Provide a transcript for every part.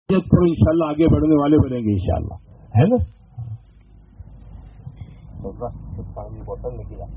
پر انشاءاللہ آگے بڑھنے والے بنیں گے انشاءاللہ، ہے نا؟ پانی بوتل نکلا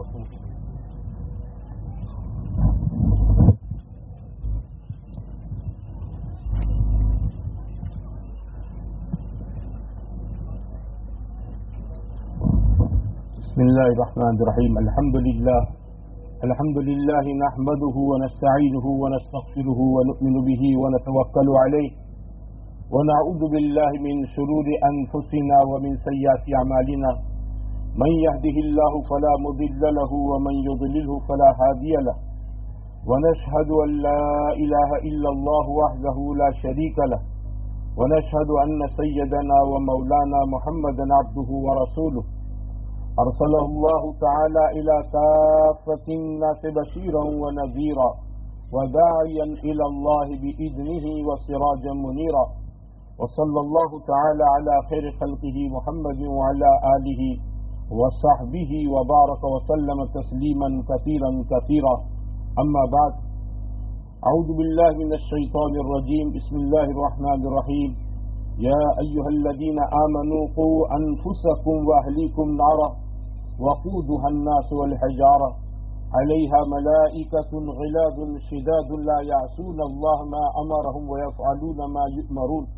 بسم اللہ الرحمن الرحیم الحمد للہ نحمده ونستعینه ونستغفره ونؤمن به ونتوکل علیہ ونعوذ باللہ من شرور انفسنا ومن سیئات اعمالنا من يهده الله فلا مضل له ومن يضلله فلا هادي له ونشهد ان لا اله الا الله وحده لا شريك له ونشهد ان سيدنا ومولانا محمدا عبده ورسوله أرسله الله تعالى إلى كافة الناس بشيرا ونذيرا وداعيا إلى الله بإذنه وسراجا منيرا وصلى الله تعالى على خير خلقه محمد وعلى آله وصحبه وبارك وسلم تسليما كثيرا كثيرا أما بعد أعوذ بالله من الشيطان الرجيم بسم الله الرحمن الرحيم يا أيها الذين آمنوا قوا أنفسكم وأهليكم نارا وقودها الناس والحجارة عليها ملائكة غلاظ شداد لا يعصون الله ما أمرهم ويفعلون ما يؤمرون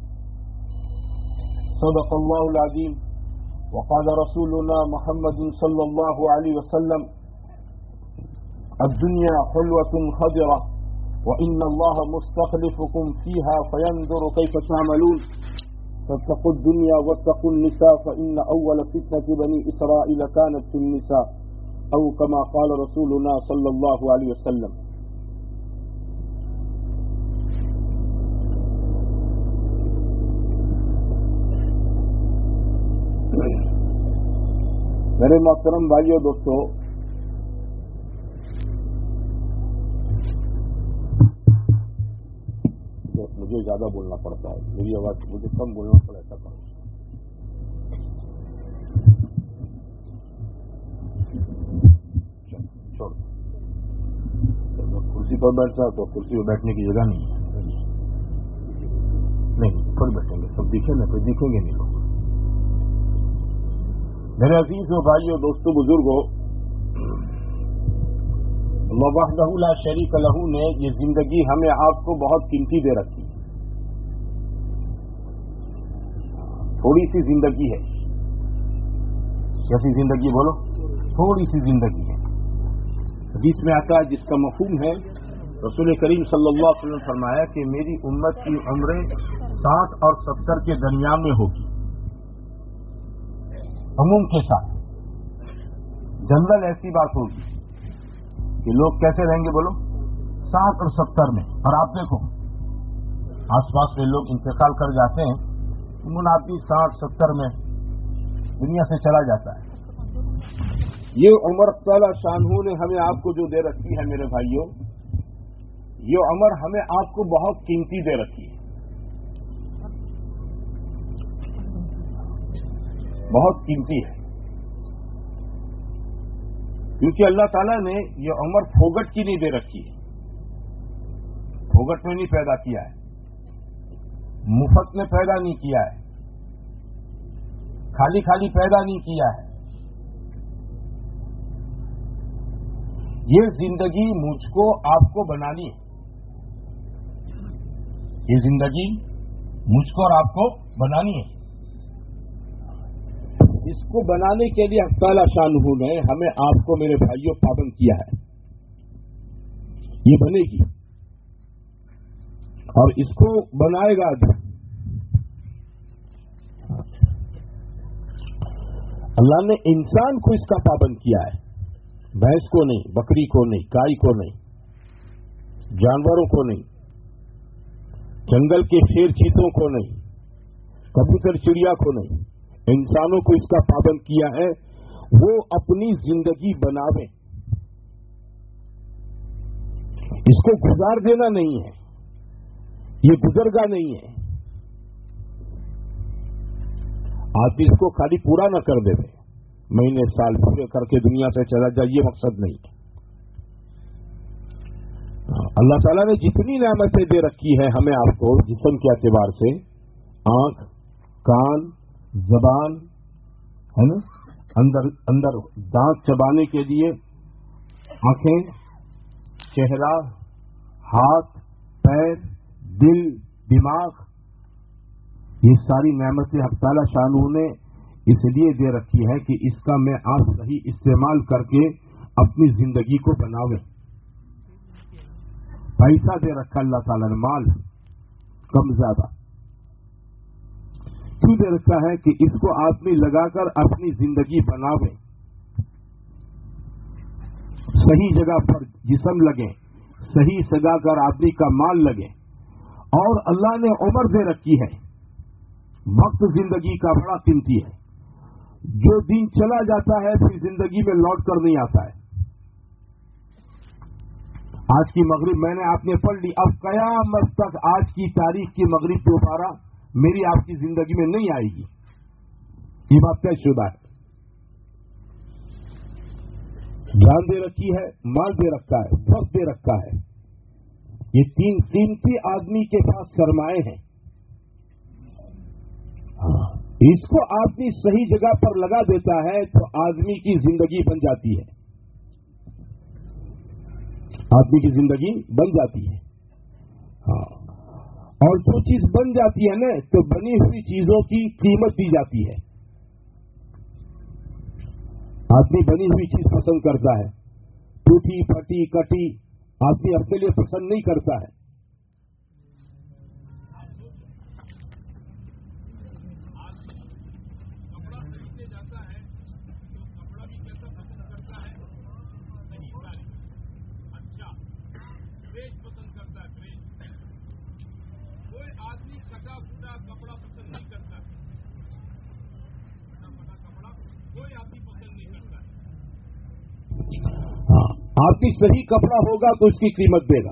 صدق الله العظيم وقال رسولنا محمد صلى الله عليه وسلم الدنيا حلوة خضرة وإن الله مستخلفكم فيها فينظر كيف تعملون فاتقوا الدنيا واتقوا النساء فإن أول فتنة بني إسرائيل كانت في النساء أو كما قال رسولنا صلى الله عليه وسلم. میرے محترم بھائیو دوستو، مجھے زیادہ بولنا پڑتا ہے، میری آواز مجھے کم بولنا پڑا، ایسا کرو. چھوڑ، کرسی پر بیٹھتا تو کرسی پہ بیٹھنے کی جگہ نہیں ہے، نہیں پر بیٹھیں گے، سب دکھیں نا، کوئی دکھیں گے نہیں لوگ. میرے عزیز و بھائیو دوستو بزرگوں، اللہ وحدہ لا شریک لہ نے یہ زندگی ہمیں آپ کو بہت قیمتی دے رکھی، تھوڑی سی زندگی ہے. کیسی زندگی بولو؟ تھوڑی سی زندگی ہے. حدیث میں آتا ہے جس کا مفہوم ہے، رسول کریم صلی اللہ علیہ وسلم نے فرمایا کہ میری امت کی عمریں 60 اور 70 کے درمیان میں ہوگی. عموم کے ساتھ جنرل ایسی بات ہوگی کہ لوگ کیسے رہیں گے بولو؟ 60 اور 70 میں. اور آپ دیکھو آس پاس میں لوگ انتقال کر جاتے ہیں، منافی 60-70 میں دنیا سے چلا جاتا ہے. یہ عمر تعالی شانہ نے ہمیں آپ کو جو دے رکھی ہے میرے بھائیوں، یہ عمر ہمیں آپ کو بہت قیمتی دے رکھی ہے، بہت قیمتی ہے. کیونکہ اللہ تعالیٰ نے یہ عمر پھوگٹ کی نہیں دے رکھی ہے، پھوگٹ میں نہیں پیدا کیا ہے، مفت میں پیدا نہیں کیا ہے، خالی خالی پیدا نہیں کیا ہے. یہ زندگی مجھ کو آپ کو بنانی ہے، یہ زندگی مجھ کو اور آپ کو بنانی ہے. اس کو بنانے کے لیے حق تعالی شانہ نے ہمیں آپ کو میرے بھائیوں پابند کیا ہے. یہ بنے گی اور اس کو بنائے گا. اللہ نے انسان کو اس کا پابند کیا ہے، بھینس کو نہیں، بکری کو نہیں، گائے کو نہیں، جانوروں کو نہیں، جنگل کے شیر چیتوں کو نہیں، کبوتر چڑیا کو نہیں، انسانوں کو اس کا پابند کیا ہے وہ اپنی زندگی بناویں. اس کو گزار دینا نہیں ہے، یہ گزرگا نہیں ہے. آپ اس کو خالی پورا نہ کر دے، مہینے سال پورے کر کے دنیا سے چلا جائے، یہ مقصد نہیں ہے. اللہ تعالیٰ نے جتنی نعمتیں دے رکھی ہیں ہمیں آپ کو جسم کے اعتبار سے، آنکھ، کان، زبان ہے نا، اندر دانت چبانے کے لیے آنکھیں، چہرہ، ہاتھ، پیر، دل، دماغ، یہ ساری نعمتیں حق تعالیٰ شانہ نے اس لیے دے رکھی ہے کہ اس کا میں آپ صحیح استعمال کر کے اپنی زندگی کو بناویں۔ پیسہ دے رکھا اللہ تعالیٰ نے، مال کم زیادہ کیوں دے رکھا ہے کہ اس کو آدمی لگا کر اپنی زندگی بناویں، صحیح جگہ پر جسم لگے، صحیح سجا کر آدمی کا مال لگے۔ اور اللہ نے عمر دے رکھی ہے، وقت زندگی کا بڑا قیمتی ہے، جو دن چلا جاتا ہے پھر زندگی میں لوٹ کر نہیں آتا ہے۔ آج کی مغرب میں نے آپ نے پڑھ لی، اب قیامت تک آج کی تاریخ کی مغرب دوبارہ میری آپ کی زندگی میں نہیں آئے گی، یہ بات طے شدہ ہے۔ جان دے رکھی ہے، مال دے رکھا ہے، وقت دے رکھا ہے، یہ تین قیمتی آدمی کے پاس سرمائے ہیں۔ اس کو آدمی صحیح جگہ پر لگا دیتا ہے تو آدمی کی زندگی بن جاتی ہے، آدمی کی زندگی بن جاتی ہے۔ ہاں، اور جو چیز بن جاتی ہے نا تو بنی ہوئی چیزوں کی قیمت دی جاتی ہے۔ آدمی بنی ہوئی چیز پسند کرتا ہے، ٹوٹی پھٹی کٹی آدمی اپنے لیے پسند نہیں کرتا ہے۔ آدمی صحیح کپڑا ہوگا تو اس کی قیمت دے گا،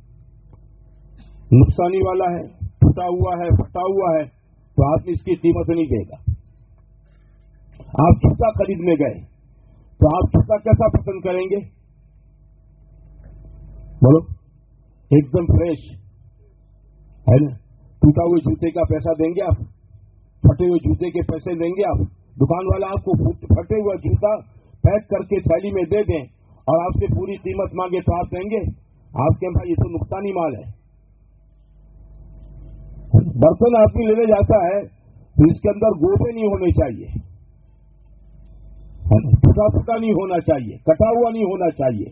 نقصانی والا ہے، ٹوٹا ہوا ہے، پھٹا ہوا ہے تو آدمی اس کی قیمت نہیں دے گا۔ آپ جوتا خریدنے گئے تو آپ جوتا کیسا پسند کریں گے؟ بولو، ایک دم فریش ہے نا؟ ٹوٹا ہوئے جوتے کا پیسہ دیں گے آپ؟ پھٹے ہوئے جوتے کے پیسے دیں گے آپ؟ دکان والا آپ کو پھٹے ہوا جوتا پیک کر کے تھیلی میں دے دیں اور آپ سے پوری قیمت مانگے تو آپ دیں گے؟ آپ کے بھائی یہ تو نقصانی مال ہے۔ برتن آدمی لینے جاتا ہے تو اس کے اندر گوبے نہیں ہونے چاہیے، ٹوٹا پھٹا نہیں ہونا چاہیے، کٹا ہوا نہیں ہونا چاہیے۔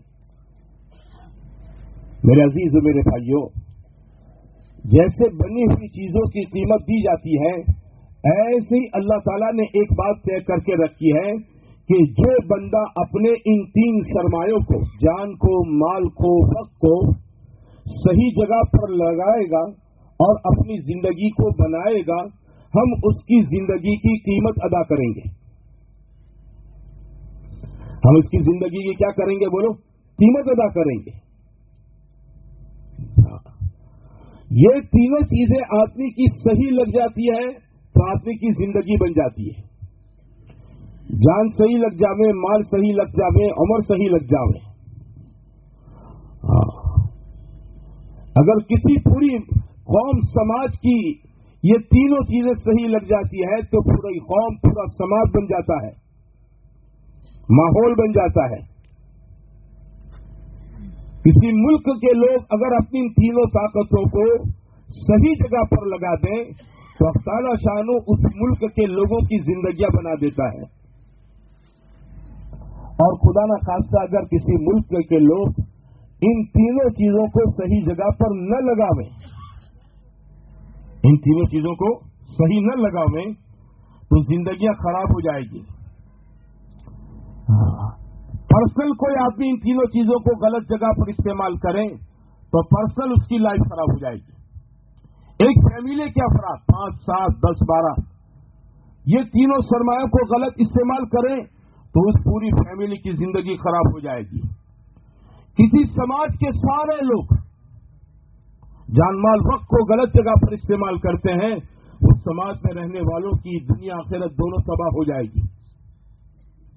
میرے عزیز و میرے بھائیوں، جیسے بنی ہوئی چیزوں کی قیمت دی جاتی ہے، ایسے ہی اللہ تعالیٰ نے ایک بات طے کر کے رکھی ہے کہ جو بندہ اپنے ان تین سرمایوں کو، جان کو، مال کو، وقت کو صحیح جگہ پر لگائے گا اور اپنی زندگی کو بنائے گا، ہم اس کی زندگی کی قیمت ادا کریں گے۔ ہم اس کی زندگی کی کیا کریں گے؟ بولو، قیمت ادا کریں گے۔ یہ تینوں چیزیں آدمی کی صحیح لگ جاتی ہے تو آدمی کی زندگی بن جاتی ہے۔ جان صحیح لگ جاوے، مال صحیح لگ جاوے، عمر صحیح لگ جاوے۔ اگر کسی پوری قوم سماج کی یہ تینوں چیزیں صحیح لگ جاتی ہے تو پوری قوم، پورا سماج بن جاتا ہے، ماحول بن جاتا ہے۔ کسی ملک کے لوگ اگر اپنی تینوں طاقتوں کو صحیح جگہ پر لگا دیں تو اللہ تعالیٰ شانو اس ملک کے لوگوں کی زندگیاں بنا دیتا ہے۔ اور خدا نہ خاصہ اگر کسی ملک کے لوگ ان تینوں چیزوں کو صحیح جگہ پر نہ لگاویں، ان تینوں چیزوں کو صحیح نہ لگاویں تو زندگیاں خراب ہو جائے گی۔ پرسنل کوئی آدمی ان تینوں چیزوں کو غلط جگہ پر استعمال کریں تو پرسنل اس کی لائف خراب ہو جائے گی۔ ایک فیملی کے افراد 5, 7, 10, 12 یہ تینوں سرمایوں کو غلط استعمال کریں تو اس پوری فیملی کی زندگی خراب ہو جائے گی۔ کسی سماج کے سارے لوگ جان مال وقت کو غلط جگہ پر استعمال کرتے ہیں، اس سماج میں رہنے والوں کی دنیا آخرت دونوں تباہ ہو جائے گی۔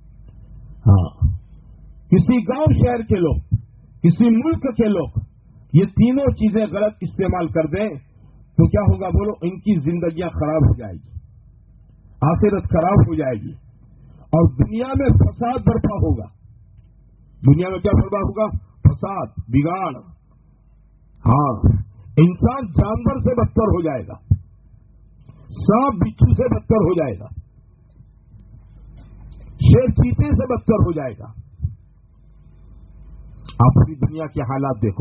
ہاں، کسی گاؤں شہر کے لوگ، کسی ملک کے لوگ یہ تینوں چیزیں غلط استعمال کر دیں تو کیا ہوگا بولو؟ ان کی زندگیاں خراب ہو جائے گی، آخرت خراب ہو جائے گی، اور دنیا میں فساد برپا ہوگا۔ دنیا میں کیا برپا ہوگا؟ فساد، بگاڑ۔ ہاں، انسان جانور سے بدتر ہو جائے گا، سانپ بچھو سے بدتر ہو جائے گا، شیر چیتے سے بدتر ہو جائے گا۔ آپ پوری دنیا کے حالات دیکھو،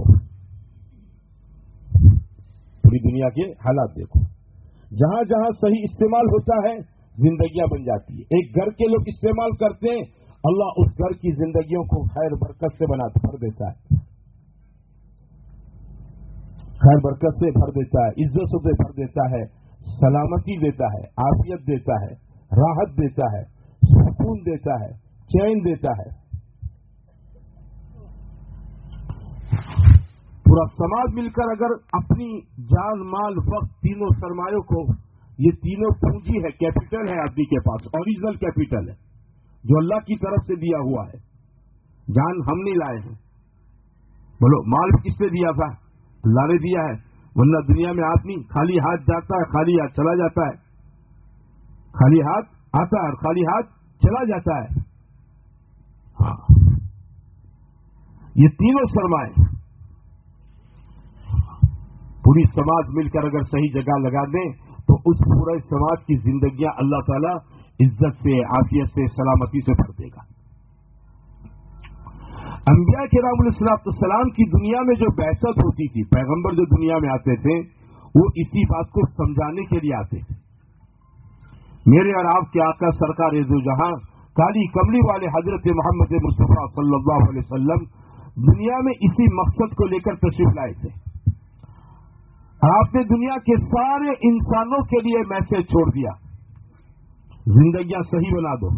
پوری دنیا کے حالات دیکھو، جہاں جہاں صحیح استعمال ہوتا ہے زندگیاں بن جاتی ہے۔ ایک گھر کے لوگ استعمال کرتے ہیں، اللہ اس گھر کی زندگیوں کو خیر برکت سے بھر دیتا ہے، خیر برکت سے بھر دیتا ہے، عزت سے بھر دیتا ہے، سلامتی دیتا ہے، عافیت دیتا ہے، راحت دیتا ہے، سکون دیتا ہے، چین دیتا ہے۔ پورا سماج مل کر اگر اپنی جان مال وقت تینوں سرمایوں کو، یہ تینوں پونجی ہے، کیپٹل ہے آدمی کے پاس، اوریجنل کیپٹل ہے جو اللہ کی طرف سے دیا ہوا ہے، جان ہم نہیں لائے ہیں۔ بولو مال کس نے دیا تھا؟ اللہ نے دیا ہے، ورنہ دنیا میں آدمی خالی ہاتھ جاتا ہے، خالی ہاتھ چلا جاتا ہے، خالی ہاتھ آتا ہے اور خالی ہاتھ چلا جاتا ہے۔ ہاں، یہ تینوں سرمائے پوری سماج مل کر اگر صحیح جگہ لگا دیں تو اس پورے سماج کی زندگیاں اللہ تعالیٰ عزت سے، عافیت سے، سلامتی سے بھر دے گا۔ انبیاء کرام علیہ السلام کی دنیا میں جو بعثت ہوتی تھی، پیغمبر جو دنیا میں آتے تھے وہ اسی بات کو سمجھانے کے لیے آتے تھے۔ میرے اور آپ کے آقا سرکار دو جہاں کالی کملی والے حضرت محمد مصطفیٰ صلی اللہ علیہ وسلم دنیا میں اسی مقصد کو لے کر تشریف لائے تھے۔ آپ نے دنیا کے سارے انسانوں کے لیے میسج چھوڑ دیا، زندگیاں صحیح بنا دو،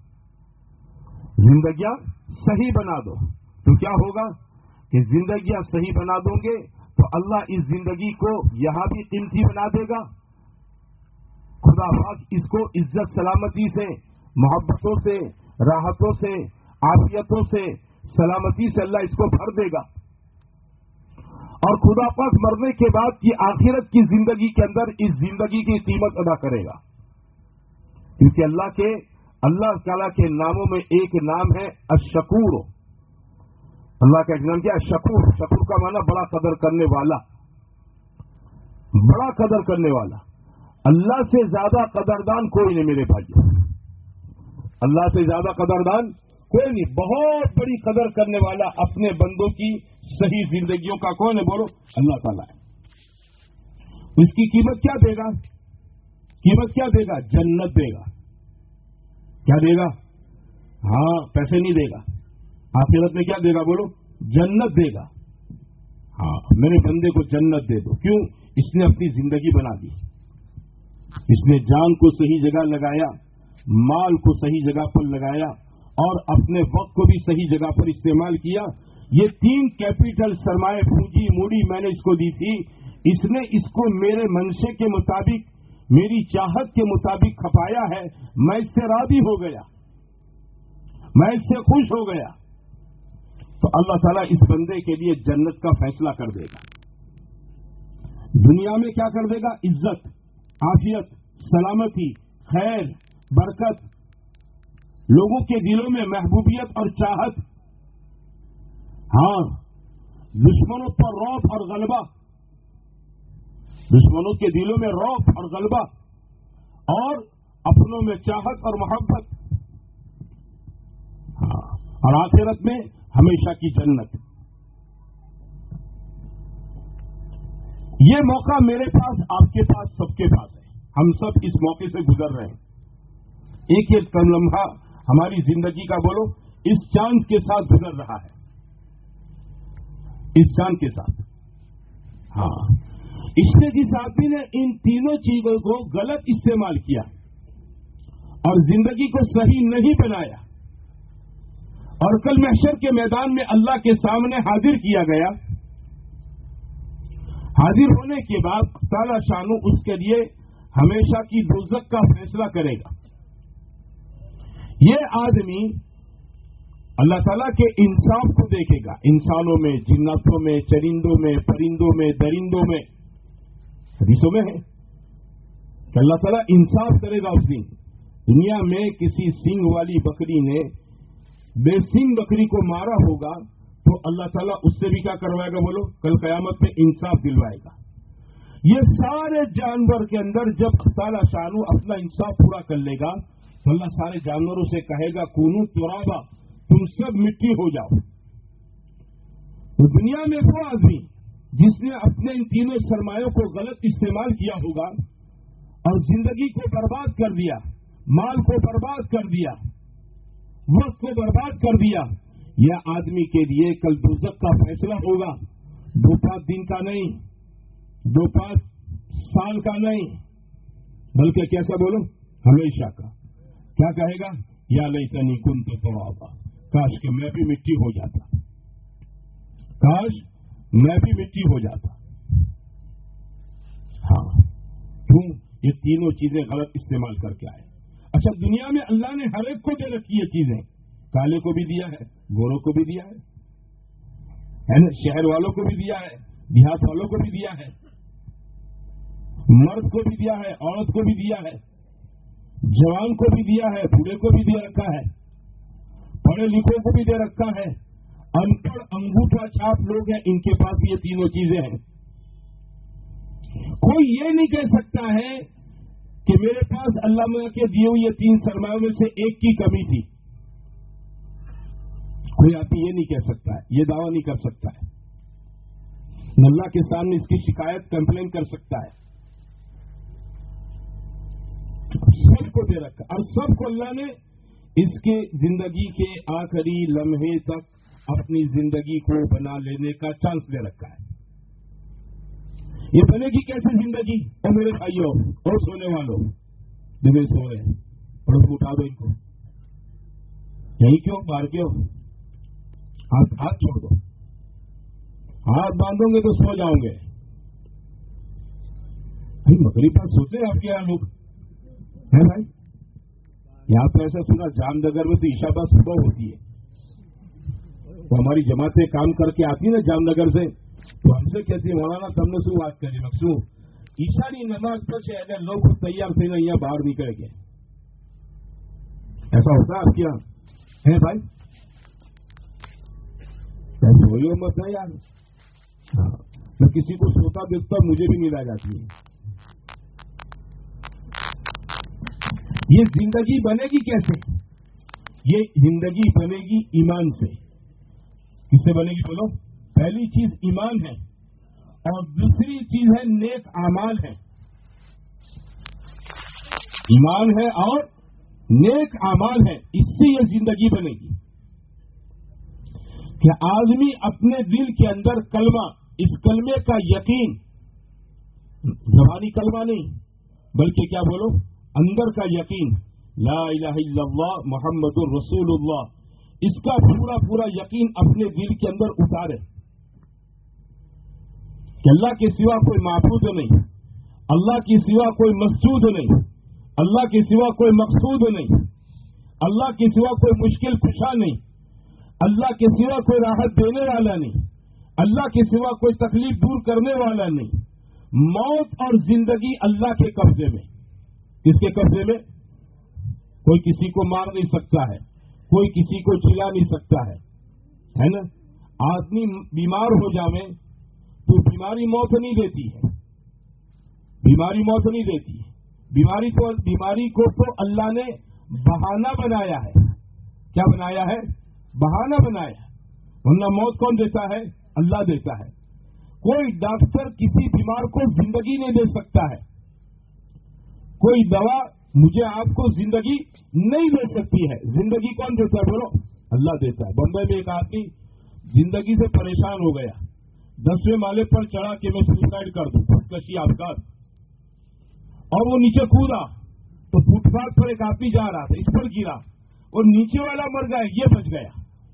زندگیاں صحیح بنا دو۔ تو کیا ہوگا کہ زندگیاں صحیح بنا دو گے تو اللہ اس زندگی کو یہاں بھی قیمتی بنا دے گا، خدا پاک اس کو عزت سلامتی سے، محبتوں سے، راحتوں سے، عافیتوں سے، سلامتی سے اللہ اس کو بھر دے گا، اور خدا پاک مرنے کے بعد کی آخرت کی زندگی کے اندر اس زندگی کی قیمت ادا کرے گا، کیونکہ اللہ تعالیٰ کے ناموں میں ایک نام ہے الشکور۔ اللہ کا ایک نام کیا ہے؟ شکور۔ شکور کا معنی بڑا قدر کرنے والا، بڑا قدر کرنے والا۔ اللہ سے زیادہ قدردان کوئی نہیں میرے بھائیو، اللہ سے زیادہ قدردان کوئی نہیں۔ بہت بڑی قدر کرنے والا اپنے بندوں کی صحیح زندگیوں کا کون ہے؟ بولو اللہ تعالیٰ ہے۔ اس کی قیمت کیا دے گا؟ قیمت کیا دے گا؟ جنت دے گا۔ کیا دے گا؟ ہاں، پیسے نہیں دے گا۔ آخرت میں کیا دے گا؟ بولو جنت دے گا۔ ہاں، میرے بندے کو جنت دے دو۔ کیوں؟ اس نے اپنی زندگی بنا دی، اس نے جان کو صحیح جگہ لگایا، مال کو صحیح جگہ پر لگایا، اور اپنے وقت کو بھی صحیح جگہ پر استعمال کیا۔ یہ تین کیپٹل سرمایہ پونجی موڑی میں نے اس کو دی تھی، اس نے اس کو میرے منشے کے مطابق، میری چاہت کے مطابق کھپایا ہے۔ میں اس سے راضی ہو گیا، میں اس سے خوش ہو گیا، تو اللہ تعالیٰ اس بندے کے لیے جنت کا فیصلہ کر دے گا۔ دنیا میں کیا کر دے گا؟ عزت، عافیت، سلامتی، خیر، برکت، لوگوں کے دلوں میں محبوبیت اور چاہت، ہاں، دشمنوں پر رعب اور غلبہ، دشمنوں کے دلوں میں رعب اور غلبہ، اور اپنوں میں چاہت اور محبت، ہاں، اور آخرت میں ہمیشہ کی جنت۔ یہ موقع میرے پاس، آپ کے پاس، سب کے پاس ہے۔ ہم سب اس موقع سے گزر رہے ہیں۔ ایک ایک کم لمحہ ہماری زندگی کا بولو اس چانس کے ساتھ گزر رہا ہے، اس چاند کے ساتھ۔ ہاں، اس نے جس آدمی نے ان تینوں چیزوں کو غلط استعمال کیا اور زندگی کو صحیح نہیں بنایا، اور کل محشر کے میدان میں اللہ کے سامنے حاضر کیا گیا، حاضر ہونے کے بعد تعالی شانو اس کے لیے ہمیشہ کی دوزخ کا فیصلہ کرے گا۔ یہ آدمی اللہ تعالیٰ کے انصاف کو دیکھے گا، انسانوں میں، جناتوں میں، چرندوں میں، پرندوں میں، درندوں میں، حدیثوں میں ہے کہ اللہ تعالیٰ انصاف کرے گا اس دن۔ دنیا میں کسی سینگ والی بکری نے بے سینگ بکری کو مارا ہوگا تو اللہ تعالیٰ اس سے بھی کیا کروائے گا بولو؟ کل قیامت میں انصاف دلوائے گا۔ یہ سارے جانور کے اندر جب تعالیٰ شانو اپنا انصاف پورا کر لے گا تو اللہ سارے جانوروں سے کہے گا کونو ترابا، تم سب مٹی ہو جاؤ۔ تو دنیا میں وہ آدمی جس نے اپنے ان تینوں سرمایوں کو غلط استعمال کیا ہوگا اور زندگی کو برباد کر دیا، مال کو برباد کر دیا، وقت کو برباد کر دیا، یہ آدمی کے لیے کل دوزخ کا فیصلہ ہوگا۔ 2-5 دن کا نہیں، 2-5 سال کا نہیں، بلکہ کیسا بولو؟ ہمیشہ کا۔ کیا کہے گا؟ یا لیتنی کنت ترابا، کاش کہ میں بھی مٹی ہو جاتا، کاش میں بھی مٹی ہو جاتا۔ ہاں، کیوں؟ یہ تینوں چیزیں غلط استعمال کر کے آئے۔ اچھا، دنیا میں اللہ نے ہر ایک کو دے رکھی یہ چیزیں، کالے کو بھی دیا ہے، گوروں کو بھی دیا ہے نا، شہر والوں کو بھی دیا ہے، دیہات والوں کو بھی دیا ہے، مرد کو بھی دیا ہے، عورت کو بھی دیا ہے، جوان کو بھی دیا ہے، بوڑھے کو بھی دے رکھا ہے، پڑھے لکھوں کو بھی دے رکھا ہے، ان پڑھ انگوٹھا چھاپ لوگ ہیں، ان کے پاس بھی یہ تینوں چیزیں ہیں۔ کوئی یہ نہیں کہہ سکتا ہے کہ میرے پاس اللہ میاں کے دیے ہوئے یہ 3 سرمایوں میں سے ایک کی کمی تھی۔ کوئی آدمی یہ نہیں کہہ سکتا ہے، یہ دعویٰ نہیں کر سکتا ہے، اللہ کے سامنے اس کی شکایت کمپلین کر سکتا ہے۔ سب کو دے رکھا، اور سب کو اللہ نے اس کے زندگی کے آخری لمحے تک اپنی زندگی کو بنا لینے کا چانس دے رکھا ہے۔ یہ بنے گی کیسے زندگی؟ اور میرے بھائیوں اور سونے والوں، دن سو رہے ہیں، پڑوس اٹھا دو ان کو، یہی کیوں؟ باہر کیوں؟ ہاتھ چھوڑ دو، ہاتھ باندھو گے تو سو جاؤں گے۔ مغرب پر سوچے آپ کے یہاں لوگ ہے بھائی؟ یہاں تو ایسا سنا جام نگر میں تو عشاء بعد صبح ہوتی ہے، تو ہماری جماعتیں کام کر کے آتی نا جام نگر سے، تو ہم سے کہتی مولانا تم نے سو بات کری مقصو عشاء نماز پر سے لوگ خود تیار سے نا یہاں باہر نکلے گے، ایسا ہوتا ہے آپ کے یہاں ہے بھائی؟ سوئیو مت ہے یار، میں کسی کو سوتا دیکھتا مجھے بھی نیند آ جاتی ہے۔ یہ زندگی بنے گی کیسے؟ یہ زندگی بنے گی ایمان سے۔ کس سے بنے گی بولو؟ پہلی چیز ایمان ہے اور دوسری چیز ہے نیک اعمال ہے۔ ایمان ہے اور نیک اعمال ہے، اس سے یہ زندگی بنے گی کہ آدمی اپنے دل کے اندر کلمہ، اس کلمے کا یقین، زبانی کلمہ نہیں بلکہ کیا بولو؟ اندر کا یقین، لا الہ الا اللہ محمد الرسول اللہ، اس کا پورا پورا یقین اپنے دل کے اندر اتارے کہ اللہ کے سوا کوئی معبود نہیں، اللہ کے سوا کوئی مسجود نہیں، اللہ کے سوا کوئی مقصود نہیں، اللہ کے سوا کوئی مشکل کشا نہیں، اللہ کے سوا کوئی راحت دینے والا نہیں، اللہ کے سوا کوئی تکلیف دور کرنے والا نہیں۔ موت اور زندگی اللہ کے قبضے میں۔ کس کے قبضے میں؟ کوئی کسی کو مار نہیں سکتا ہے، کوئی کسی کو جلا نہیں سکتا ہے نا؟ آدمی بیمار ہو جاوے تو بیماری موت نہیں دیتی ہے، بیماری موت نہیں دیتی ہے، بیماری کو تو اللہ نے بہانہ بنایا ہے۔ کیا بنایا ہے؟ بہانہ بنایا ہے، ورنہ موت کون دیتا ہے؟ اللہ دیتا ہے۔ کوئی ڈاکٹر کسی بیمار کو زندگی نہیں دے سکتا ہے، کوئی دوا مجھے آپ کو زندگی نہیں دے سکتی ہے۔ زندگی کون دیتا ہے بولو؟ اللہ دیتا ہے۔ بمبئی میں ایک آدمی زندگی سے پریشان ہو گیا، 10ویں مالے پر چڑھا کہ میں سوسائڈ کر دوں، خودکشی آپغات، اور وہ نیچے کودا تو فٹ پاتھ پر ایک آدمی جا رہا تھا، اس پر گرا اور نیچے والا مر گیا، یہ بچ گیا۔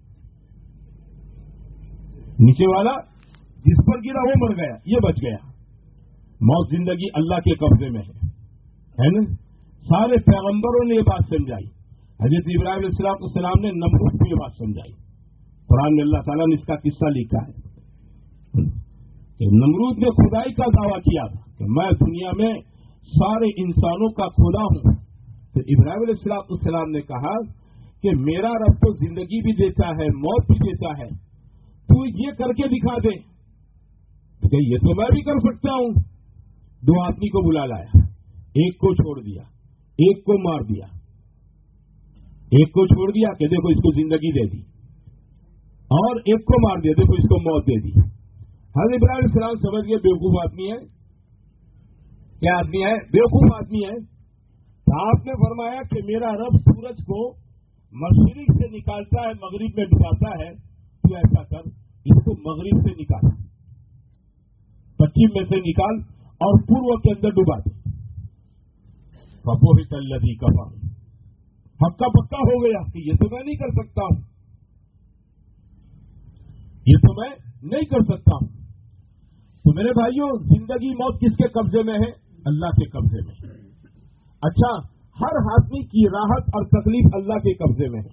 نیچے والا جس پر گرا وہ مر گیا، یہ بچ گیا۔ موت زندگی اللہ کے قبضے میں ہے نا؟ سارے پیغمبروں نے یہ بات سمجھائی، حضرت ابراہیم علیہ السلام نے نمرود کو یہ بات سمجھائی. قرآن میں اللہ تعالیٰ نے اس کا قصہ لکھا ہے کہ نمرود نے خدائی کا دعویٰ کیا تھا کہ میں دنیا میں سارے انسانوں کا خدا ہوں. تو ابراہیم علیہ السلام نے کہا کہ میرا رب تو زندگی بھی دیتا ہے موت بھی دیتا ہے, تو یہ کر کے دکھا دے. کہ یہ تو میں بھی کر سکتا ہوں. 2 آدمی کو بلا لایا, ایک کو چھوڑ دیا, ایک کو مار دیا, ایک کو چھوڑ دیا کہ دیکھو اس کو زندگی دے دی, اور ایک کو مار دیا, دیکھو اس کو موت دے دی. حضرت ابراہیم علیہ السلام سمجھ گئے بیوقوف آدمی ہے. کیا آدمی ہے؟ بیوقوف آدمی ہے. آپ نے فرمایا کہ میرا رب سورج کو مشرق سے نکالتا ہے مغرب میں ڈباتا ہے, تو ایسا کر اس کو مغرب سے نکال, پچھم میں سے نکال اور پورو کے اندر ڈبا دے. فبہت الذی کفر, پکا پکا ہو گیا کہ یہ تو میں نہیں کر سکتا ہوں, یہ تو میں نہیں کر سکتا ہوں. تو میرے بھائیوں, زندگی موت کس کے قبضے میں ہے؟ اللہ کے قبضے میں. اچھا, ہر آدمی کی راحت اور تکلیف اللہ کے قبضے میں ہے.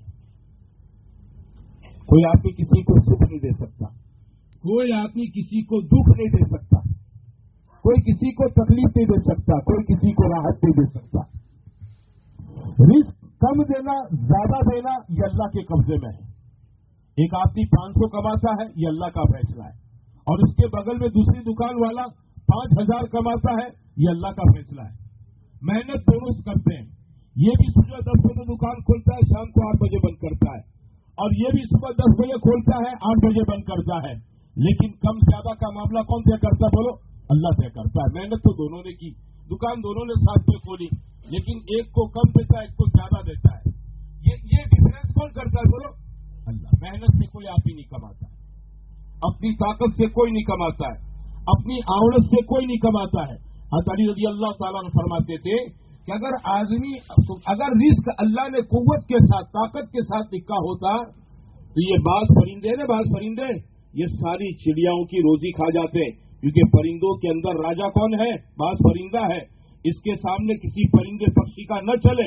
کوئی آدمی کسی کو سکھ نہیں دے سکتا, کوئی آدمی کسی کو دکھ نہیں دے سکتا, کوئی کسی کو تکلیف نہیں دے سکتا, کوئی کسی کو راحت نہیں دے سکتا. رزق کم دینا زیادہ دینا یہ اللہ کے قبضے میں ہے. ایک آدمی 500 کماتا ہے, یہ اللہ کا فیصلہ ہے, اور اس کے بغل میں دوسری دکان والا 5000 کماتا ہے, یہ اللہ کا فیصلہ ہے. محنت دونوں کرتے ہیں. یہ بھی صبح 10 بجے دکان کھولتا ہے, شام کو 8 بجے بند کرتا ہے, اور یہ بھی صبح 10 بجے کھولتا ہے, 8 بجے بند کرتا ہے. لیکن کم زیادہ کا معاملہ کون طے کرتا ہے؟ بولو, اللہ طے کرتا ہے. محنت تو دونوں نے کی, دکان دونوں نے ساتھ میں کھولی, لیکن ایک کو کم دیتا ہے, ایک کو زیادہ دیتا ہے. یہ ڈفرینس کون کرتا ہے؟ بولو, اللہ. محنت سے کوئی آپ ہی نہیں کماتا ہے, اپنی طاقت سے کوئی نہیں کماتا ہے, اپنی آوڑت سے کوئی نہیں کماتا ہے. حضرت علی رضی اللہ تعالیٰ نے فرماتے تھے کہ اگر رزق اللہ نے قوت کے ساتھ, طاقت کے ساتھ لکھا ہوتا تو یہ بعض پرندے یہ ساری چڑیاؤں کی روزی کھا جاتے, کیونکہ پرندوں کے اندر راجا کون ہے؟ بعض پرندہ ہے, اس کے سامنے کسی پرندے پکشی کا نہ چلے.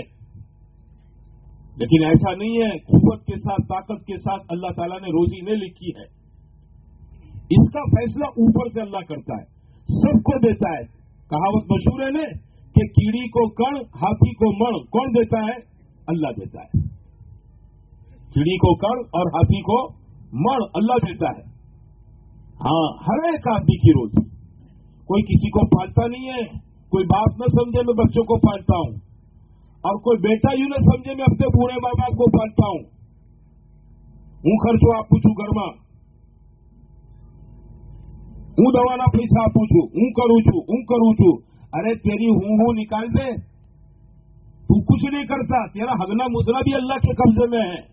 لیکن ایسا نہیں ہے, قوت کے ساتھ طاقت کے ساتھ اللہ تعالیٰ نے روزی نہیں لکھی ہے. اس کا فیصلہ اوپر سے اللہ کرتا ہے, سب کو دیتا ہے. کہاوت مشہور ہے نا کہ کیڑی کو کڑ ہاتھی کو مڑ, کون دیتا ہے؟ اللہ دیتا ہے. کیڑی کو کڑ اور ہاتھی کو مڑ اللہ دیتا ہے. ہاں, ہر ایک آدمی کی روزی. کوئی کسی کو پالتا نہیں ہے, کوئی باپ نہ سمجھے میں بچوں کو پالتا ہوں, اور کوئی بیٹا یوں نہ سمجھے میں اپنے بوڑھے ماں باپ کو پالتا ہوں. ہوں خرچو آپ پوچھوں گھر میں, ہوں دوانا پیسہ آپ پوچھوں, ہوں کروں چھوں. ارے تیری ہوں نکال دے, تو کچھ نہیں کرتا. تیرا ہگنا مدنا بھی اللہ کے قبضے میں ہے.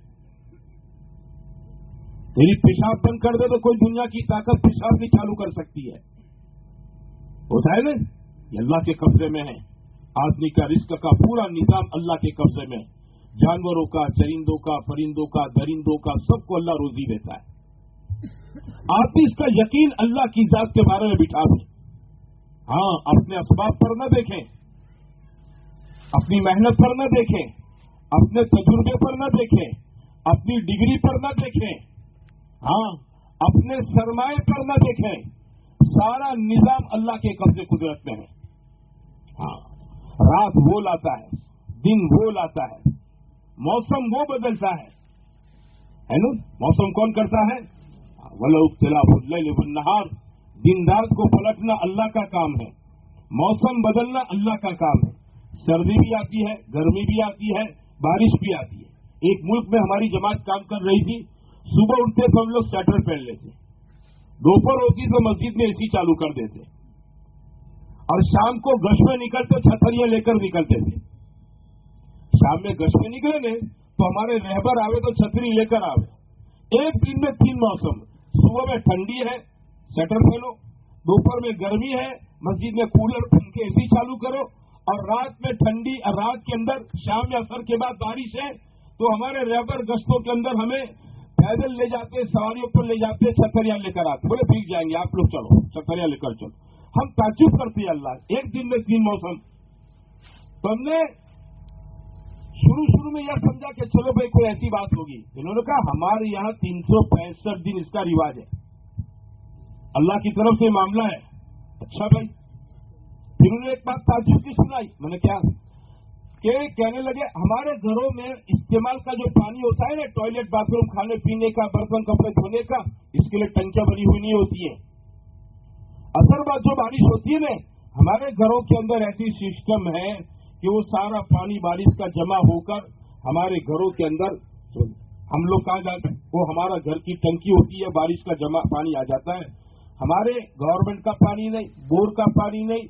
تیری پیشاب بند کر دے تو کوئی دنیا کی طاقت پیشاب نہیں چالو کر سکتی ہے. ہوتا ہے نا, یہ اللہ کے قبضے میں ہے. آدمی کا رزق کا پورا نظام اللہ کے قبضے میں. جانوروں کا, چرندوں کا, پرندوں کا, درندوں کا, سب کو اللہ روزی دیتا ہے. آدمی اس کا یقین اللہ کی ذات کے بارے میں بٹھا دے. ہاں, اپنے اسباب پر نہ دیکھیں, اپنی محنت پر نہ دیکھیں, اپنے تجربے پر نہ دیکھیں, اپنی ڈگری پر نہ دیکھیں, ہاں اپنے سرمایہ پر نہ دیکھیں. سارا نظام اللہ کے قبضے قدرت میں ہے. ہاں, رات وہ لاتا ہے, دن وہ لاتا ہے, موسم وہ بدلتا ہے نا. موسم کون کرتا ہے؟ وَلَوْ اخْتِلَافُ اللَّيْلِ وَالنَّهَارِ, دن رات کو پلٹنا اللہ کا کام ہے, موسم بدلنا اللہ کا کام ہے. سردی بھی آتی ہے, گرمی بھی آتی ہے, بارش بھی آتی ہے. ایک ملک میں ہماری جماعت کام کر رہی تھی, صبح اٹھتے تو ہم لوگ سویٹر پہن لیتے, دوپہر ہوتی تو مسجد میں اے سی چالو کر دیتے, اور شام کو گشت میں نکلتے چھتریاں لے کر نکلتے تھے. شام میں گشت میں نکلے نا تو ہمارے رہبر آوے تو چھتری لے کر آوے. ایک دن میں 3 موسم, صبح میں ٹھنڈی ہے سویٹر پہنو, دوپہر میں گرمی ہے مسجد میں کولر پنکھے اے سی چالو کرو, اور رات میں ٹھنڈی, اور رات کے اندر شام یا عصر کے بعد بارش ہے تو ہمارے رہبر گشتوں کے اندر ہمیں پیدل لے جاتے, سواریوں پر لے جاتے, چھتریاں لے کر آتے. بولے بھیگ جائیں گے آپ لوگ, چلو چھتریاں لے کر چلو. ہم تعجب کرتے ہیں, اللہ ایک دن میں 3 موسم. تو ہم نے शुरू में यह समझा कि चलो भाई कोई ऐसी बात होगी। इन्होंने कहा हमारे यहाँ 365 दिन इसका रिवाज है, अल्लाह की तरफ से मामला है। अच्छा भाई। फिर उन्होंने एक बात ताज्जुब की सुनाई। मैंने क्या कि कहने लगे हमारे घरों में इस्तेमाल का जो पानी होता है ना, टॉयलेट बाथरूम खाने पीने का, बर्तन कपड़े धोने का, इसके लिए टंकियां बनी हुई नहीं होती है। असल बात जो बारिश होती है ना, हमारे घरों के अंदर ऐसी सिस्टम है कि वो सारा पानी बारिश का जमा होकर हमारे घरों के अंदर हम लोग कहाँ जाते हैं, वो हमारा घर की टंकी होती है, बारिश का जमा पानी आ जाता है। हमारे गवर्नमेंट का पानी नहीं, बोर का पानी नहीं,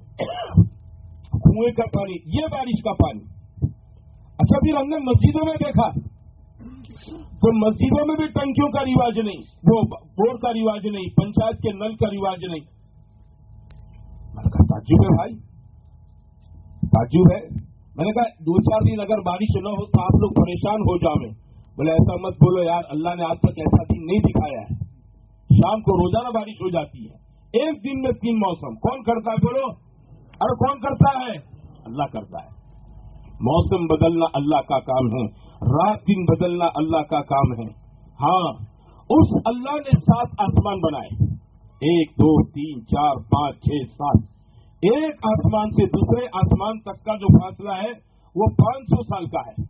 कुएं का पानी, ये बारिश का पानी। अच्छा, फिर हमने मस्जिदों में देखा तो मस्जिदों में भी टंकियों का रिवाज नहीं, वो बोर का रिवाज नहीं, पंचायत के नल का रिवाज नहीं। मैंने कहा ताज्जुब है भाई, ताज्जुब है। मैंने कहा 2-4 दिन अगर बारिश न हो तो आप लोग परेशान हो जाओगे। बोले ऐसा मत बोलो यार, अल्लाह ने आज तक ऐसा दिन नहीं दिखाया है। शाम को रोजाना बारिश हो जाती है, एक दिन में 3 मौसम। कौन करता है बोलो? अरे कौन करता है? अल्लाह करता है। मौसम बदलना अल्लाह का काम है, रात दिन बदलना अल्लाह का काम है। हाँ, उस अल्लाह ने 7 आसमान बनाए, 1 2 3 4 5 6 7। एक आसमान से दूसरे आसमान तक का जो फासला है वो 500 साल का है।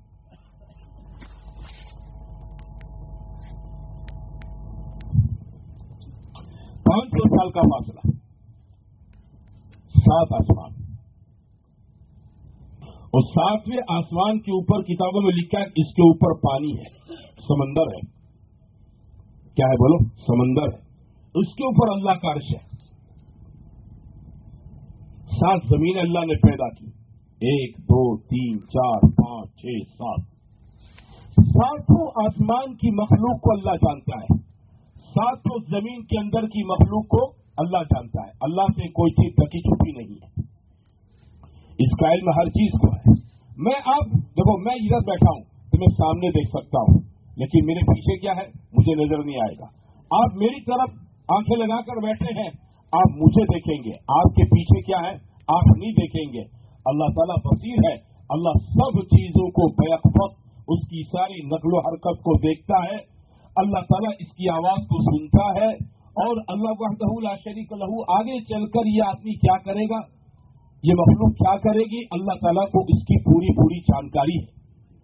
500 साल का फासला, 7 आसमान। और 7वें आसमान के ऊपर किताबों में लिखा है इसके ऊपर पानी है, समंदर है। क्या है बोलो? समंदर है। उसके ऊपर अल्लाह का अर्श है। 7 जमीनें अल्लाह ने पैदा की, 1 2 3 4 5 6 7। 7 आसमान की मखलूक को अल्लाह जानता है, 7 जमीन के अंदर की मखलूक को अल्लाह जानता है। अल्लाह से कोई चीज ढकी छुपी नहीं है, इसका इल्म हर चीज को है। मैं अब देखो, मैं इधर बैठा हूं तो मैं सामने देख सकता हूं, लेकिन मेरे पीछे क्या है मुझे नजर नहीं आएगा। आप मेरी तरफ आंखें लगाकर बैठे हैं, आप मुझे देखेंगे, आपके पीछे क्या है आप नहीं देखेंगे। अल्लाह ताला बसीर है, अल्लाह सब चीजों को बेवक्त उसकी सारी नकलो हरकत को देखता है। अल्लाह ताला इसकी आवाज को सुनता है। और अल्लाह वहदहू ला शरीक लहू, आगे चलकर ये आदमी क्या करेगा, ये मखलूक क्या करेगी, अल्लाह ताला को इसकी पूरी पूरी जानकारी है।